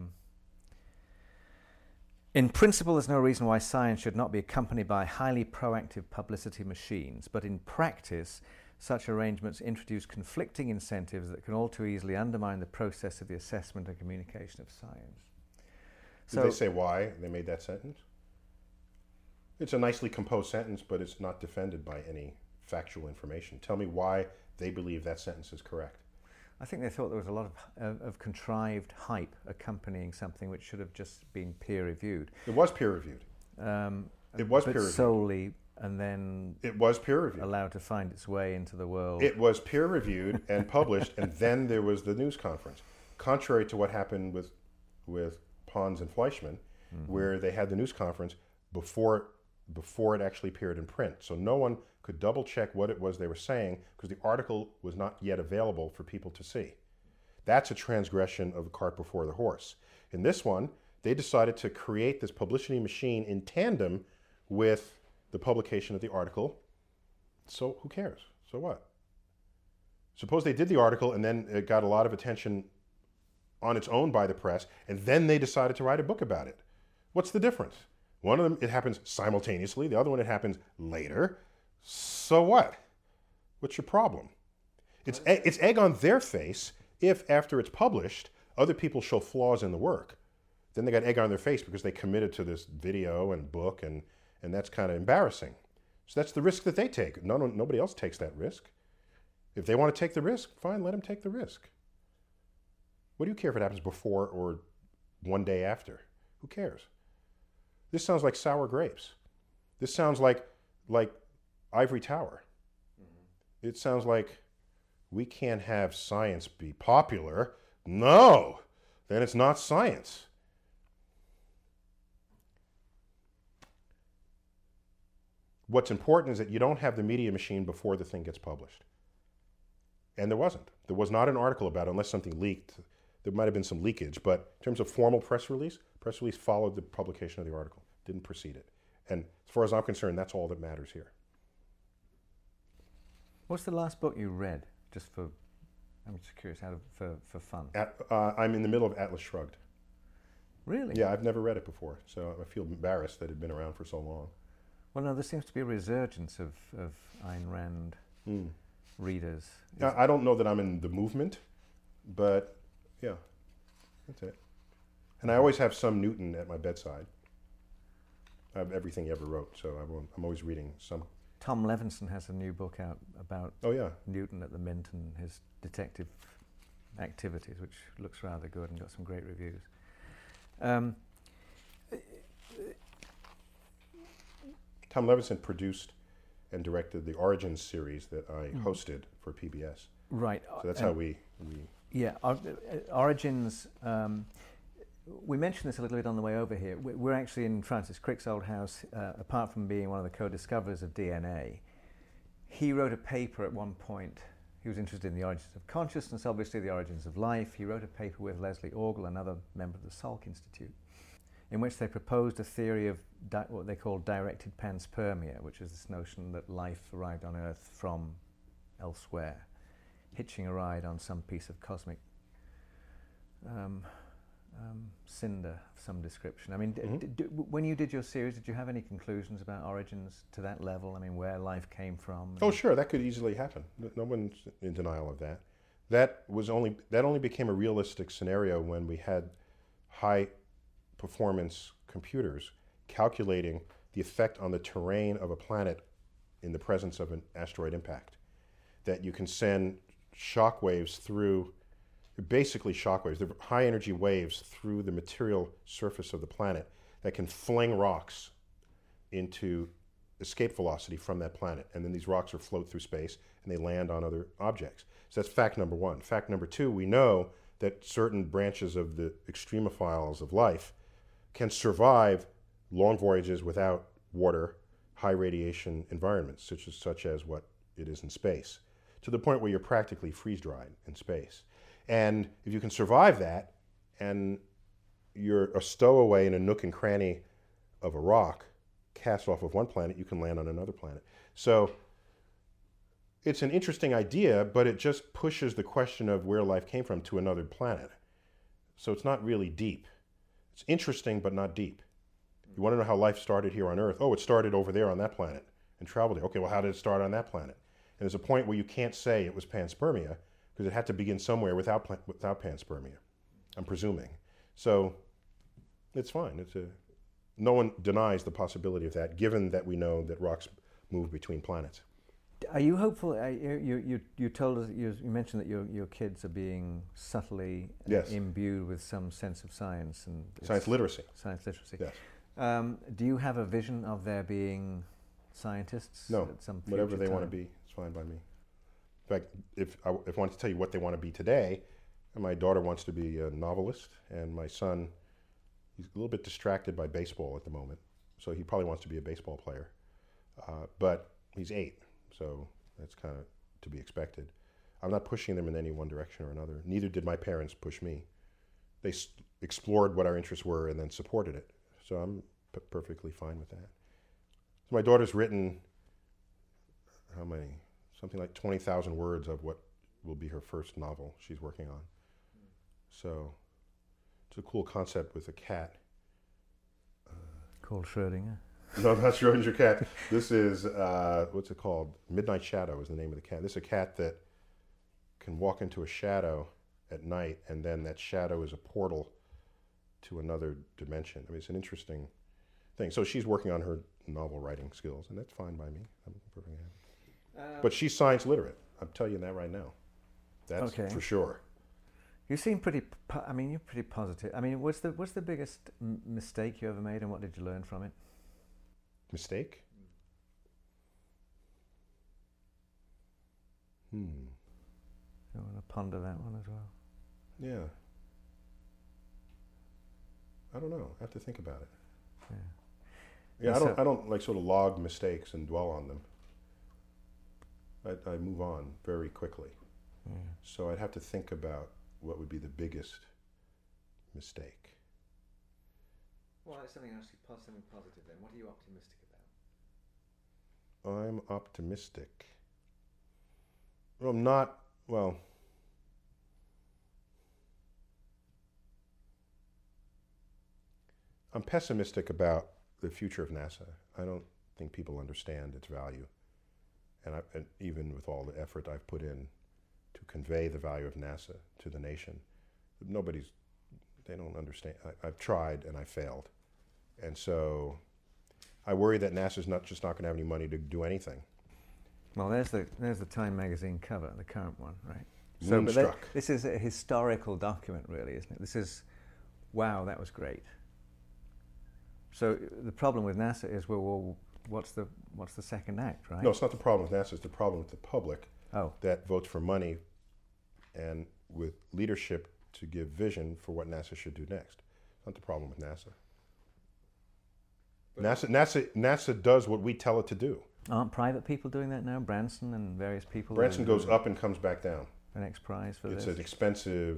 [SPEAKER 1] in principle, there's no reason why science should not be accompanied by highly proactive publicity machines, but in practice, such arrangements introduce conflicting incentives that can all too easily undermine the process of the assessment and communication of science.
[SPEAKER 2] Did they say why they made that sentence? It's a nicely composed sentence, but it's not defended by any factual information. Tell me why they believe that sentence is correct.
[SPEAKER 1] I think they thought there was a lot of contrived hype accompanying something which should have just been peer-reviewed.
[SPEAKER 2] It was peer-reviewed. It was peer-reviewed.
[SPEAKER 1] Solely, and then
[SPEAKER 2] it was peer-reviewed.
[SPEAKER 1] Allowed to find its way into the world.
[SPEAKER 2] It was peer-reviewed and published, and then there was the news conference. Contrary to what happened with Pons and Fleischmann, where they had the news conference before it actually appeared in print. So no one could double check what it was they were saying because the article was not yet available for people to see. That's a transgression of the cart before the horse. In this one, they decided to create this publicity machine in tandem with the publication of the article. So who cares? So what? Suppose they did the article and then it got a lot of attention on its own by the press, and then they decided to write a book about it. What's the difference? One of them, it happens simultaneously. The other one, it happens later. So what? What's your problem? It's egg on their face if, after it's published, other people show flaws in the work. Then they got egg on their face because they committed to this video and book, and that's kind of embarrassing. So that's the risk that they take. Nobody else takes that risk. If they want to take the risk, fine, let them take the risk. What do you care if it happens before or one day after? Who cares? This sounds like sour grapes. This sounds like Ivory Tower. it sounds like we can't have science be popular. No, then it's not science. What's important is that you don't have the media machine before the thing gets published. And there wasn't. There was not an article about it unless something leaked. There might have been some leakage, but in terms of formal press release followed the publication of the article, didn't precede it. And as far as I'm concerned, that's all that matters here.
[SPEAKER 1] What's the last book you read? I'm just curious, for fun.
[SPEAKER 2] I'm in the middle of Atlas Shrugged.
[SPEAKER 1] Really?
[SPEAKER 2] Yeah, I've never read it before, so I feel embarrassed that it had been around for so long.
[SPEAKER 1] Well, no, there seems to be a resurgence of Ayn Rand readers.
[SPEAKER 2] I don't know that I'm in the movement, but yeah, that's it. And I always have some Newton at my bedside. I have everything he ever wrote, so I'm always reading some.
[SPEAKER 1] Tom Levinson has a new book out about Newton at the Mint and his detective activities, which looks rather good and got some great reviews.
[SPEAKER 2] Tom Levinson produced and directed the Origins series that I hosted for PBS.
[SPEAKER 1] Right.
[SPEAKER 2] So that's how we...
[SPEAKER 1] Yeah, Origins... we mentioned this a little bit on the way over here. We're actually in Francis Crick's old house. Apart from being one of the co-discoverers of DNA, he wrote a paper at one point. He was interested in the origins of consciousness, obviously the origins of life. He wrote a paper with Leslie Orgel, another member of the Salk Institute, in which they proposed a theory of what they call directed panspermia, which is this notion that life arrived on Earth from elsewhere, hitching a ride on some piece of cosmic cinder of some description. I mean, when you did your series, did you have any conclusions about origins to that level? I mean, where life came from?
[SPEAKER 2] Oh, sure, that could easily happen. No one's in denial of that. That only became a realistic scenario when we had high performance computers calculating the effect on the terrain of a planet in the presence of an asteroid impact. That you can send shock waves through, basically shock waves, they're high energy waves through the material surface of the planet that can fling rocks into escape velocity from that planet. And then these rocks are float through space and they land on other objects. So that's fact number one. Fact number two, we know that certain branches of the extremophiles of life can survive long voyages without water, high radiation environments, such as what it is in space, to the point where you're practically freeze-dried in space. And if you can survive that, and you're a stowaway in a nook and cranny of a rock cast off of one planet, you can land on another planet. So it's an interesting idea, but it just pushes the question of where life came from to another planet. So it's not really deep. It's interesting, but not deep. You want to know how life started here on Earth? Oh, it started over there on that planet and traveled there. Okay, well, how did it start on that planet? And there's a point where you can't say it was panspermia because it had to begin somewhere without panspermia, I'm presuming. So it's fine. No one denies the possibility of that, given that we know that rocks move between planets.
[SPEAKER 1] Are you hopeful? You told us, you mentioned that your kids are being subtly imbued with some sense of science and
[SPEAKER 2] science literacy.
[SPEAKER 1] Science literacy.
[SPEAKER 2] Yes.
[SPEAKER 1] Do you have a vision of there being scientists?
[SPEAKER 2] No.
[SPEAKER 1] At some
[SPEAKER 2] whatever they
[SPEAKER 1] time?
[SPEAKER 2] want to be, it's fine by me. In fact, if I wanted to tell you what they want to be today, my daughter wants to be a novelist, and my son, he's a little bit distracted by baseball at the moment, so he probably wants to be a baseball player. But he's 8. So that's kind of to be expected. I'm not pushing them in any one direction or another. Neither did my parents push me. They explored what our interests were and then supported it. So I'm perfectly fine with that. So my daughter's written, how many? Something like 20,000 words of what will be her first novel she's working on. So it's a cool concept with a cat.
[SPEAKER 1] Called Schrödinger.
[SPEAKER 2] No, not Schrödinger cat. This is, what's it called? Midnight Shadow is the name of the cat. This is a cat that can walk into a shadow at night, and then that shadow is a portal to another dimension. I mean, it's an interesting thing. So she's working on her novel writing skills, and that's fine by me. I'm perfectly happy. But she's science literate. I'm telling you that right now. That's for sure.
[SPEAKER 1] You seem pretty, you're pretty positive. I mean, what's the biggest mistake you ever made, and what did you learn from it?
[SPEAKER 2] Mistake?
[SPEAKER 1] You want to ponder that one as well?
[SPEAKER 2] Yeah. I don't know. I have to think about it. Yeah, I don't like sort of log mistakes and dwell on them. I move on very quickly. So I'd have to think about what would be the biggest mistake.
[SPEAKER 1] Well, it's something positive then. What are you optimistic about?
[SPEAKER 2] I'm optimistic. Well, I'm not, well, I'm pessimistic about the future of NASA. I don't think people understand its value. And even with all the effort I've put in to convey the value of NASA to the nation, they don't understand. I've tried and I failed. And so I worry that NASA's not going to have any money to do anything.
[SPEAKER 1] Well, there's the Time magazine cover, the current one, right?
[SPEAKER 2] Moonstruck.
[SPEAKER 1] This is a historical document, really, isn't it? This is, wow, that was great. So the problem with NASA is, well, what's the second act, right?
[SPEAKER 2] No, it's not the problem with NASA. It's the problem with the public that votes for money and with leadership to give vision for what NASA should do next. It's not the problem with NASA. NASA does what we tell it to do.
[SPEAKER 1] Aren't private people doing that now? Branson and various people?
[SPEAKER 2] Branson goes up and comes back down.
[SPEAKER 1] An X Prize for this?
[SPEAKER 2] It's an expensive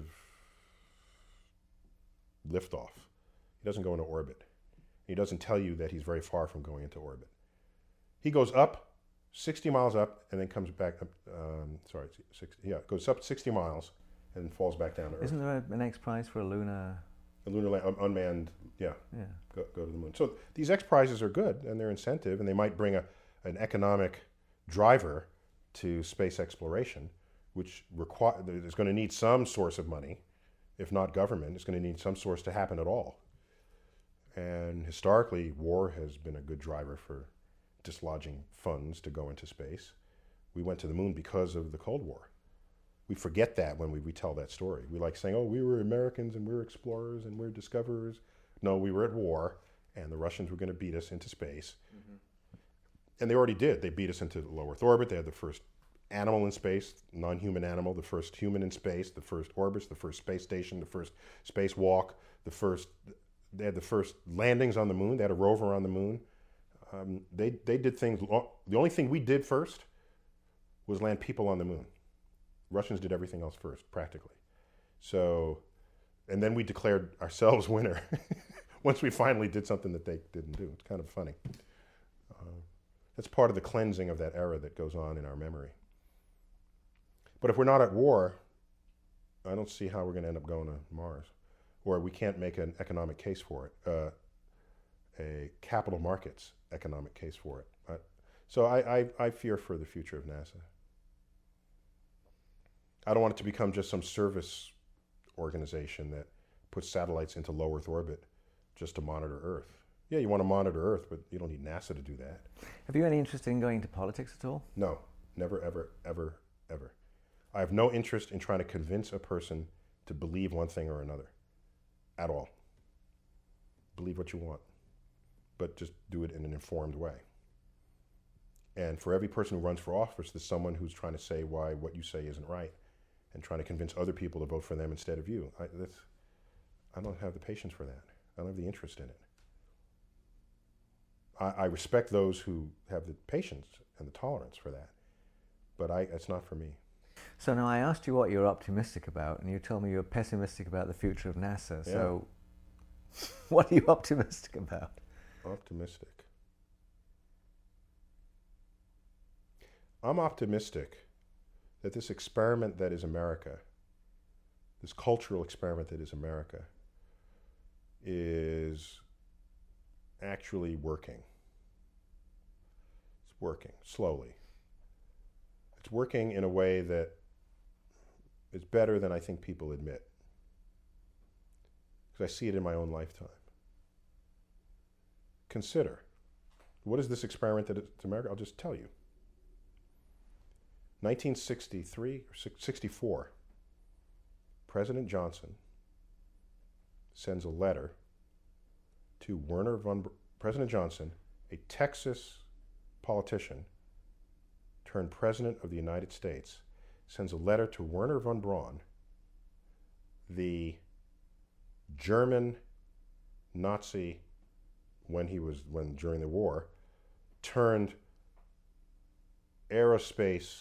[SPEAKER 2] liftoff. He doesn't go into orbit. He doesn't tell you that he's very far from going into orbit. He goes up, 60 miles up, and then comes back up. Goes up 60 miles and then falls back down to Earth.
[SPEAKER 1] Isn't there an X Prize for a lunar
[SPEAKER 2] unmanned, go to the moon. So these X Prizes are good, and they're incentive, and they might bring an economic driver to space exploration, which is going to need some source of money, if not government. It's going to need some source to happen at all. And historically, war has been a good driver for dislodging funds to go into space. We went to the moon because of the Cold War. We forget that when we retell that story. We like saying, oh, we were Americans and we're explorers and we're discoverers. No, we were at war and the Russians were going to beat us into space. Mm-hmm. And they already did. They beat us into low Earth orbit. They had the first animal in space, non-human animal, the first human in space, the first orbits, the first space station, the first spacewalk, they had the first landings on the moon. They had a rover on the moon. They did things. The only thing we did first was land people on the moon. Russians did everything else first, practically. So, and then we declared ourselves winner once we finally did something that they didn't do. It's kind of funny. That's part of the cleansing of that era that goes on in our memory. But if we're not at war, I don't see how we're going to end up going to Mars. Or we can't make an economic case for it, a capital markets economic case for it. So I fear for the future of NASA. I don't want it to become just some service organization that puts satellites into low Earth orbit just to monitor Earth. Yeah, you want to monitor Earth, but you don't need NASA to do that.
[SPEAKER 1] Have you any interest in going into politics at all?
[SPEAKER 2] No, never, ever, ever, ever. I have no interest in trying to convince a person to believe one thing or another. At all. Believe what you want, but just do it in an informed way. And for every person who runs for office, there's someone who's trying to say why what you say isn't right and trying to convince other people to vote for them instead of you. I don't have the patience for that. I don't have the interest in it. I respect those who have the patience and the tolerance for that, but it's not for me.
[SPEAKER 1] So now I asked you what you're optimistic about, and you told me you're pessimistic about the future of NASA.
[SPEAKER 2] Yeah.
[SPEAKER 1] So what are you optimistic about?
[SPEAKER 2] Optimistic. I'm optimistic that this experiment that is America, this cultural experiment that is America, is actually working. It's working, slowly. It's working in a way that is better than I think people admit. Because I see it in my own lifetime. Consider, what is this experiment that it's America? I'll just tell you. 1963 or 64, President Johnson sends a letter to President Johnson, a Texas politician, turned President of the United States, sends a letter to Wernher von Braun, the German Nazi when during the war, turned aerospace,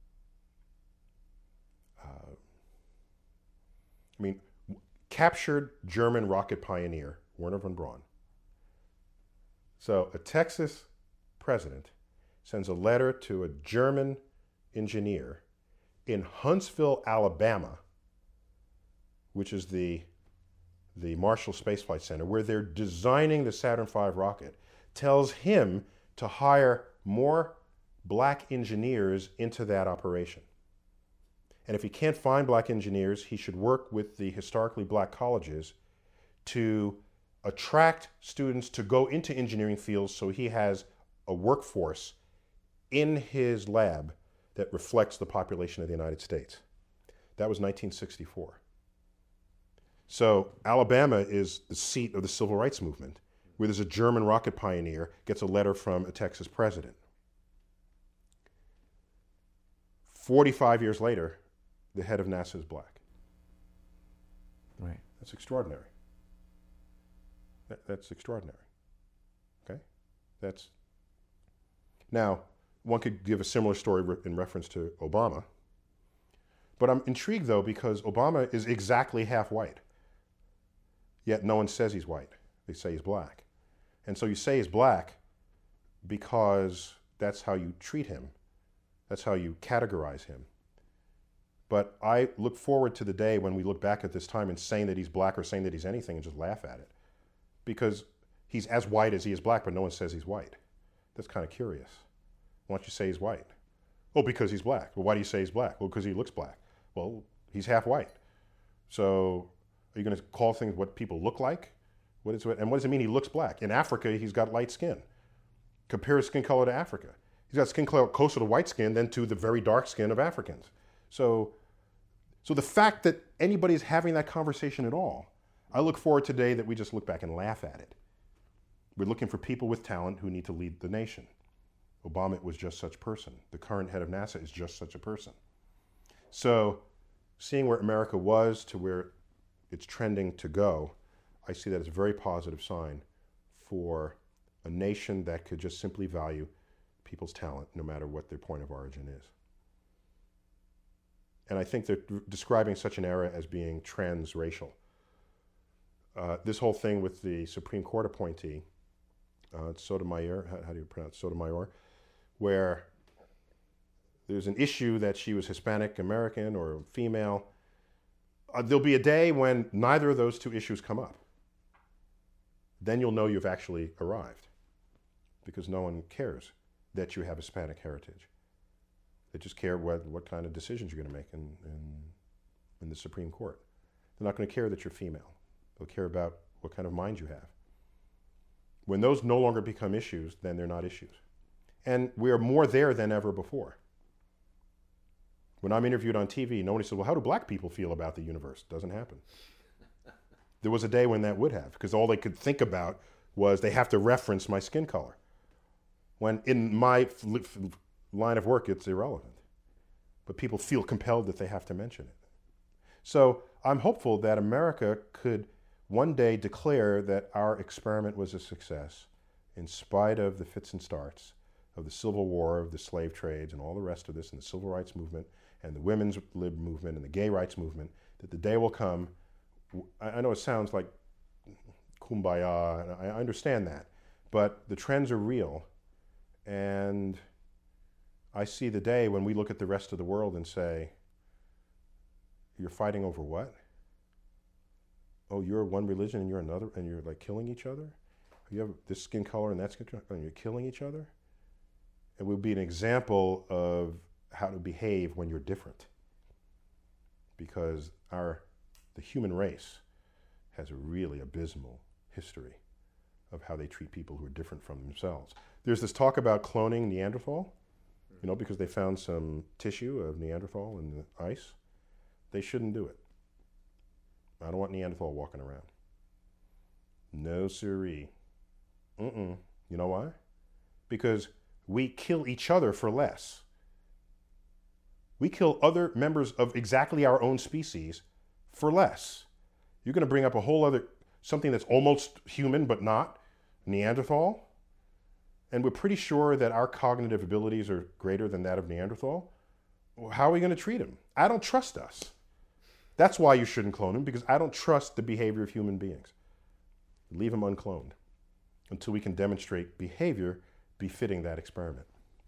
[SPEAKER 2] captured German rocket pioneer, Wernher von Braun. So a Texas president sends a letter to a German engineer in Huntsville, Alabama, which is the Marshall Space Flight Center, where they're designing the Saturn V rocket, tells him to hire more black engineers into that operation. And if he can't find black engineers, he should work with the historically black colleges to attract students to go into engineering fields so he has a workforce in his lab that reflects the population of the United States. That was 1964. So Alabama is the seat of the civil rights movement, where there's a German rocket pioneer gets a letter from a Texas president. 45 years later, the head of NASA is black.
[SPEAKER 1] Right.
[SPEAKER 2] That's extraordinary. That's extraordinary. Okay? Now, one could give a similar story in reference to Obama. But I'm intrigued, though, because Obama is exactly half white. Yet no one says he's white. They say he's black. And so you say he's black because that's how you treat him. That's how you categorize him. But I look forward to the day when we look back at this time and saying that he's black or saying that he's anything and just laugh at it. Because he's as white as he is black, but no one says he's white. That's kind of curious. Why don't you say he's white? Oh, because he's black. Well, why do you say he's black? Well, because he looks black. Well, he's half white. So are you going to call things what people look like? And what does it mean he looks black? In Africa, he's got light skin. Compare his skin color to Africa. He's got skin color closer to white skin than to the very dark skin of Africans. So the fact that anybody's having that conversation at all, I look forward to the day that we just look back and laugh at it. We're looking for people with talent who need to lead the nation. Obama was just such a person. The current head of NASA is just such a person. So seeing where America was to where it's trending to go, I see that as a very positive sign for a nation that could just simply value people's talent no matter what their point of origin is. And I think they're describing such an era as being transracial. This whole thing with the Supreme Court appointee, Sotomayor, how do you pronounce Sotomayor, where there's an issue that she was Hispanic American or female. There'll be a day when neither of those two issues come up. Then you'll know you've actually arrived, because no one cares that you have Hispanic heritage. They just care what kind of decisions you're going to make in the Supreme Court. They're not going to care that you're female. They'll care about what kind of mind you have. When those no longer become issues, then they're not issues. And we are more there than ever before. When I'm interviewed on TV, nobody says, well, how do black people feel about the universe? It doesn't happen. There was a day when that would have, because all they could think about was they have to reference my skin color. When in my line of work, it's irrelevant. But people feel compelled that they have to mention it. So I'm hopeful that America could one day declare that our experiment was a success in spite of the fits and starts of the Civil War, of the slave trades, and all the rest of this, and the Civil Rights Movement, and the Women's Lib Movement, and the Gay Rights Movement, that the day will come. I know it sounds like kumbaya, and I understand that, but the trends are real, and I see the day when we look at the rest of the world and say, you're fighting over what? Oh, you're one religion and you're another, and you're like killing each other? You have this skin color and that skin color, and you're killing each other? It would be an example of how to behave when you're different. Because the human race has a really abysmal history of how they treat people who are different from themselves. There's this talk about cloning Neanderthal, because they found some tissue of Neanderthal in the ice. They shouldn't do it. I don't want Neanderthal walking around. No siree. You know why? Because we kill each other for less. We kill other members of exactly our own species for less. You're going to bring up a whole other, something that's almost human but not, Neanderthal, and we're pretty sure that our cognitive abilities are greater than that of Neanderthal. Well, how are we going to treat him? I don't trust us. That's why you shouldn't clone him, because I don't trust the behavior of human beings. Leave him uncloned until we can demonstrate behavior befitting that experiment.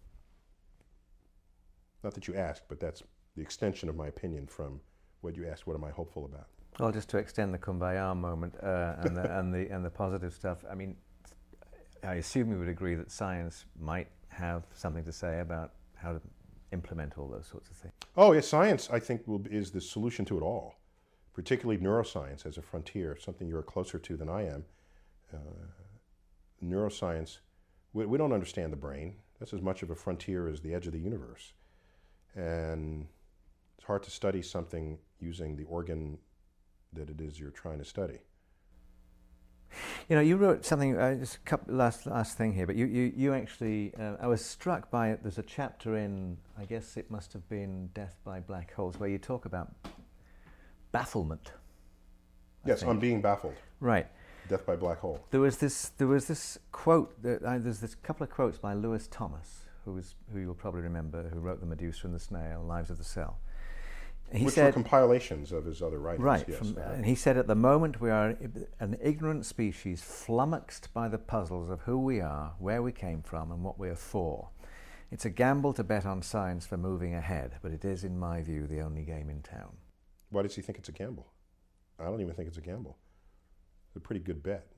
[SPEAKER 2] Not that you asked, but that's the extension of my opinion from what you asked, what am I hopeful about?
[SPEAKER 1] Well, just to extend the kumbaya moment and the positive stuff, I mean, I assume you would agree that science might have something to say about how to implement all those sorts of things.
[SPEAKER 2] Oh, yes, science, I think, is the solution to it all, particularly neuroscience as a frontier, something you're closer to than I am. Neuroscience, we don't understand the brain. That's as much of a frontier as the edge of the universe. And it's hard to study something using the organ that it is you're trying to study.
[SPEAKER 1] You know, you wrote something, just a couple, last thing here, but you actually, I was struck by it. There's a chapter in, I guess it must have been Death by Black Holes, where you talk about bafflement.
[SPEAKER 2] Yes, on being baffled.
[SPEAKER 1] Right.
[SPEAKER 2] Death by Black Hole.
[SPEAKER 1] There was this quote, there's this couple of quotes by Lewis Thomas, who you'll probably remember, who wrote The Medusa and the Snail, Lives of the Cell.
[SPEAKER 2] Which were compilations of his other writings.
[SPEAKER 1] Right,
[SPEAKER 2] yes.
[SPEAKER 1] And he said, at the moment we are an ignorant species flummoxed by the puzzles of who we are, where we came from, and what we are for. It's a gamble to bet on science for moving ahead, but it is, in my view, the only game in town.
[SPEAKER 2] Why does he think it's a gamble? I don't even think it's a gamble. It's a pretty good bet.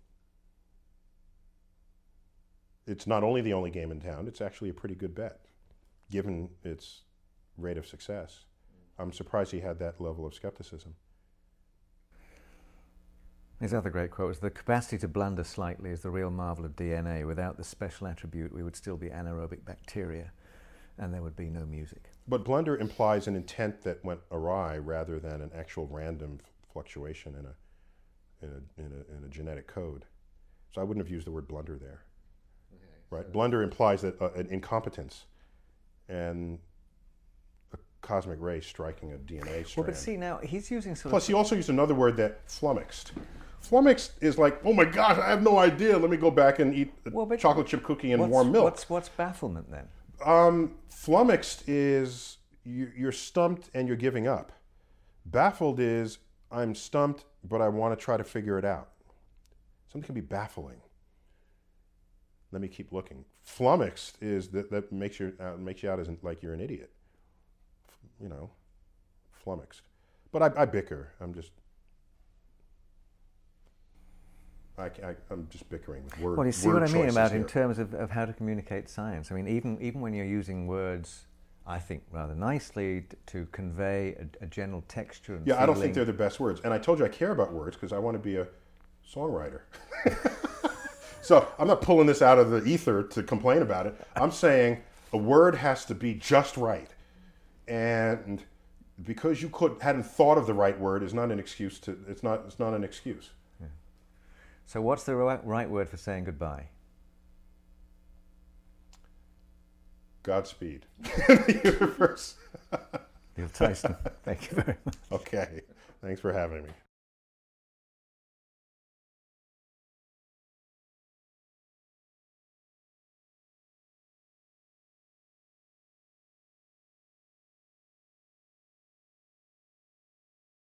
[SPEAKER 2] It's not only the only game in town, it's actually a pretty good bet, given its rate of success. I'm surprised he had that level of skepticism.
[SPEAKER 1] His other great quote was, the capacity to blunder slightly is the real marvel of DNA. Without this special attribute, we would still be anaerobic bacteria, and there would be no music.
[SPEAKER 2] But blunder implies an intent that went awry rather than an actual random fluctuation in a genetic code. So I wouldn't have used the word blunder there. Okay, right? So blunder implies that an incompetence and a cosmic ray striking a DNA strand.
[SPEAKER 1] Well, but see, now he's using sort
[SPEAKER 2] Plus, he also used another word, that flummoxed. Flummoxed is like, oh my gosh, I have no idea. Let me go back and eat a chocolate chip cookie and warm milk.
[SPEAKER 1] What's bafflement then?
[SPEAKER 2] Flummoxed is you're stumped and you're giving up. Baffled is I'm stumped, but I want to try to figure it out. Something can be baffling. Let me keep looking. Flummoxed is that makes you out as like you're an idiot. You know, flummoxed. But I bicker. I'm just bickering with words.
[SPEAKER 1] Well, you see what I mean about in terms of how to communicate science. I mean, even when you're using words, I think rather nicely to convey a general texture and feeling.
[SPEAKER 2] I don't think they're the best words. And I told you I care about words because I want to be a songwriter. So I'm not pulling this out of the ether to complain about it. I'm saying a word has to be just right. And because you hadn't thought of the right word is not an excuse to. It's not an excuse.
[SPEAKER 1] Yeah. So what's the right word for saying goodbye?
[SPEAKER 2] Godspeed. The universe.
[SPEAKER 1] Neil Tyson, thank you very much.
[SPEAKER 2] Okay. Thanks for having me.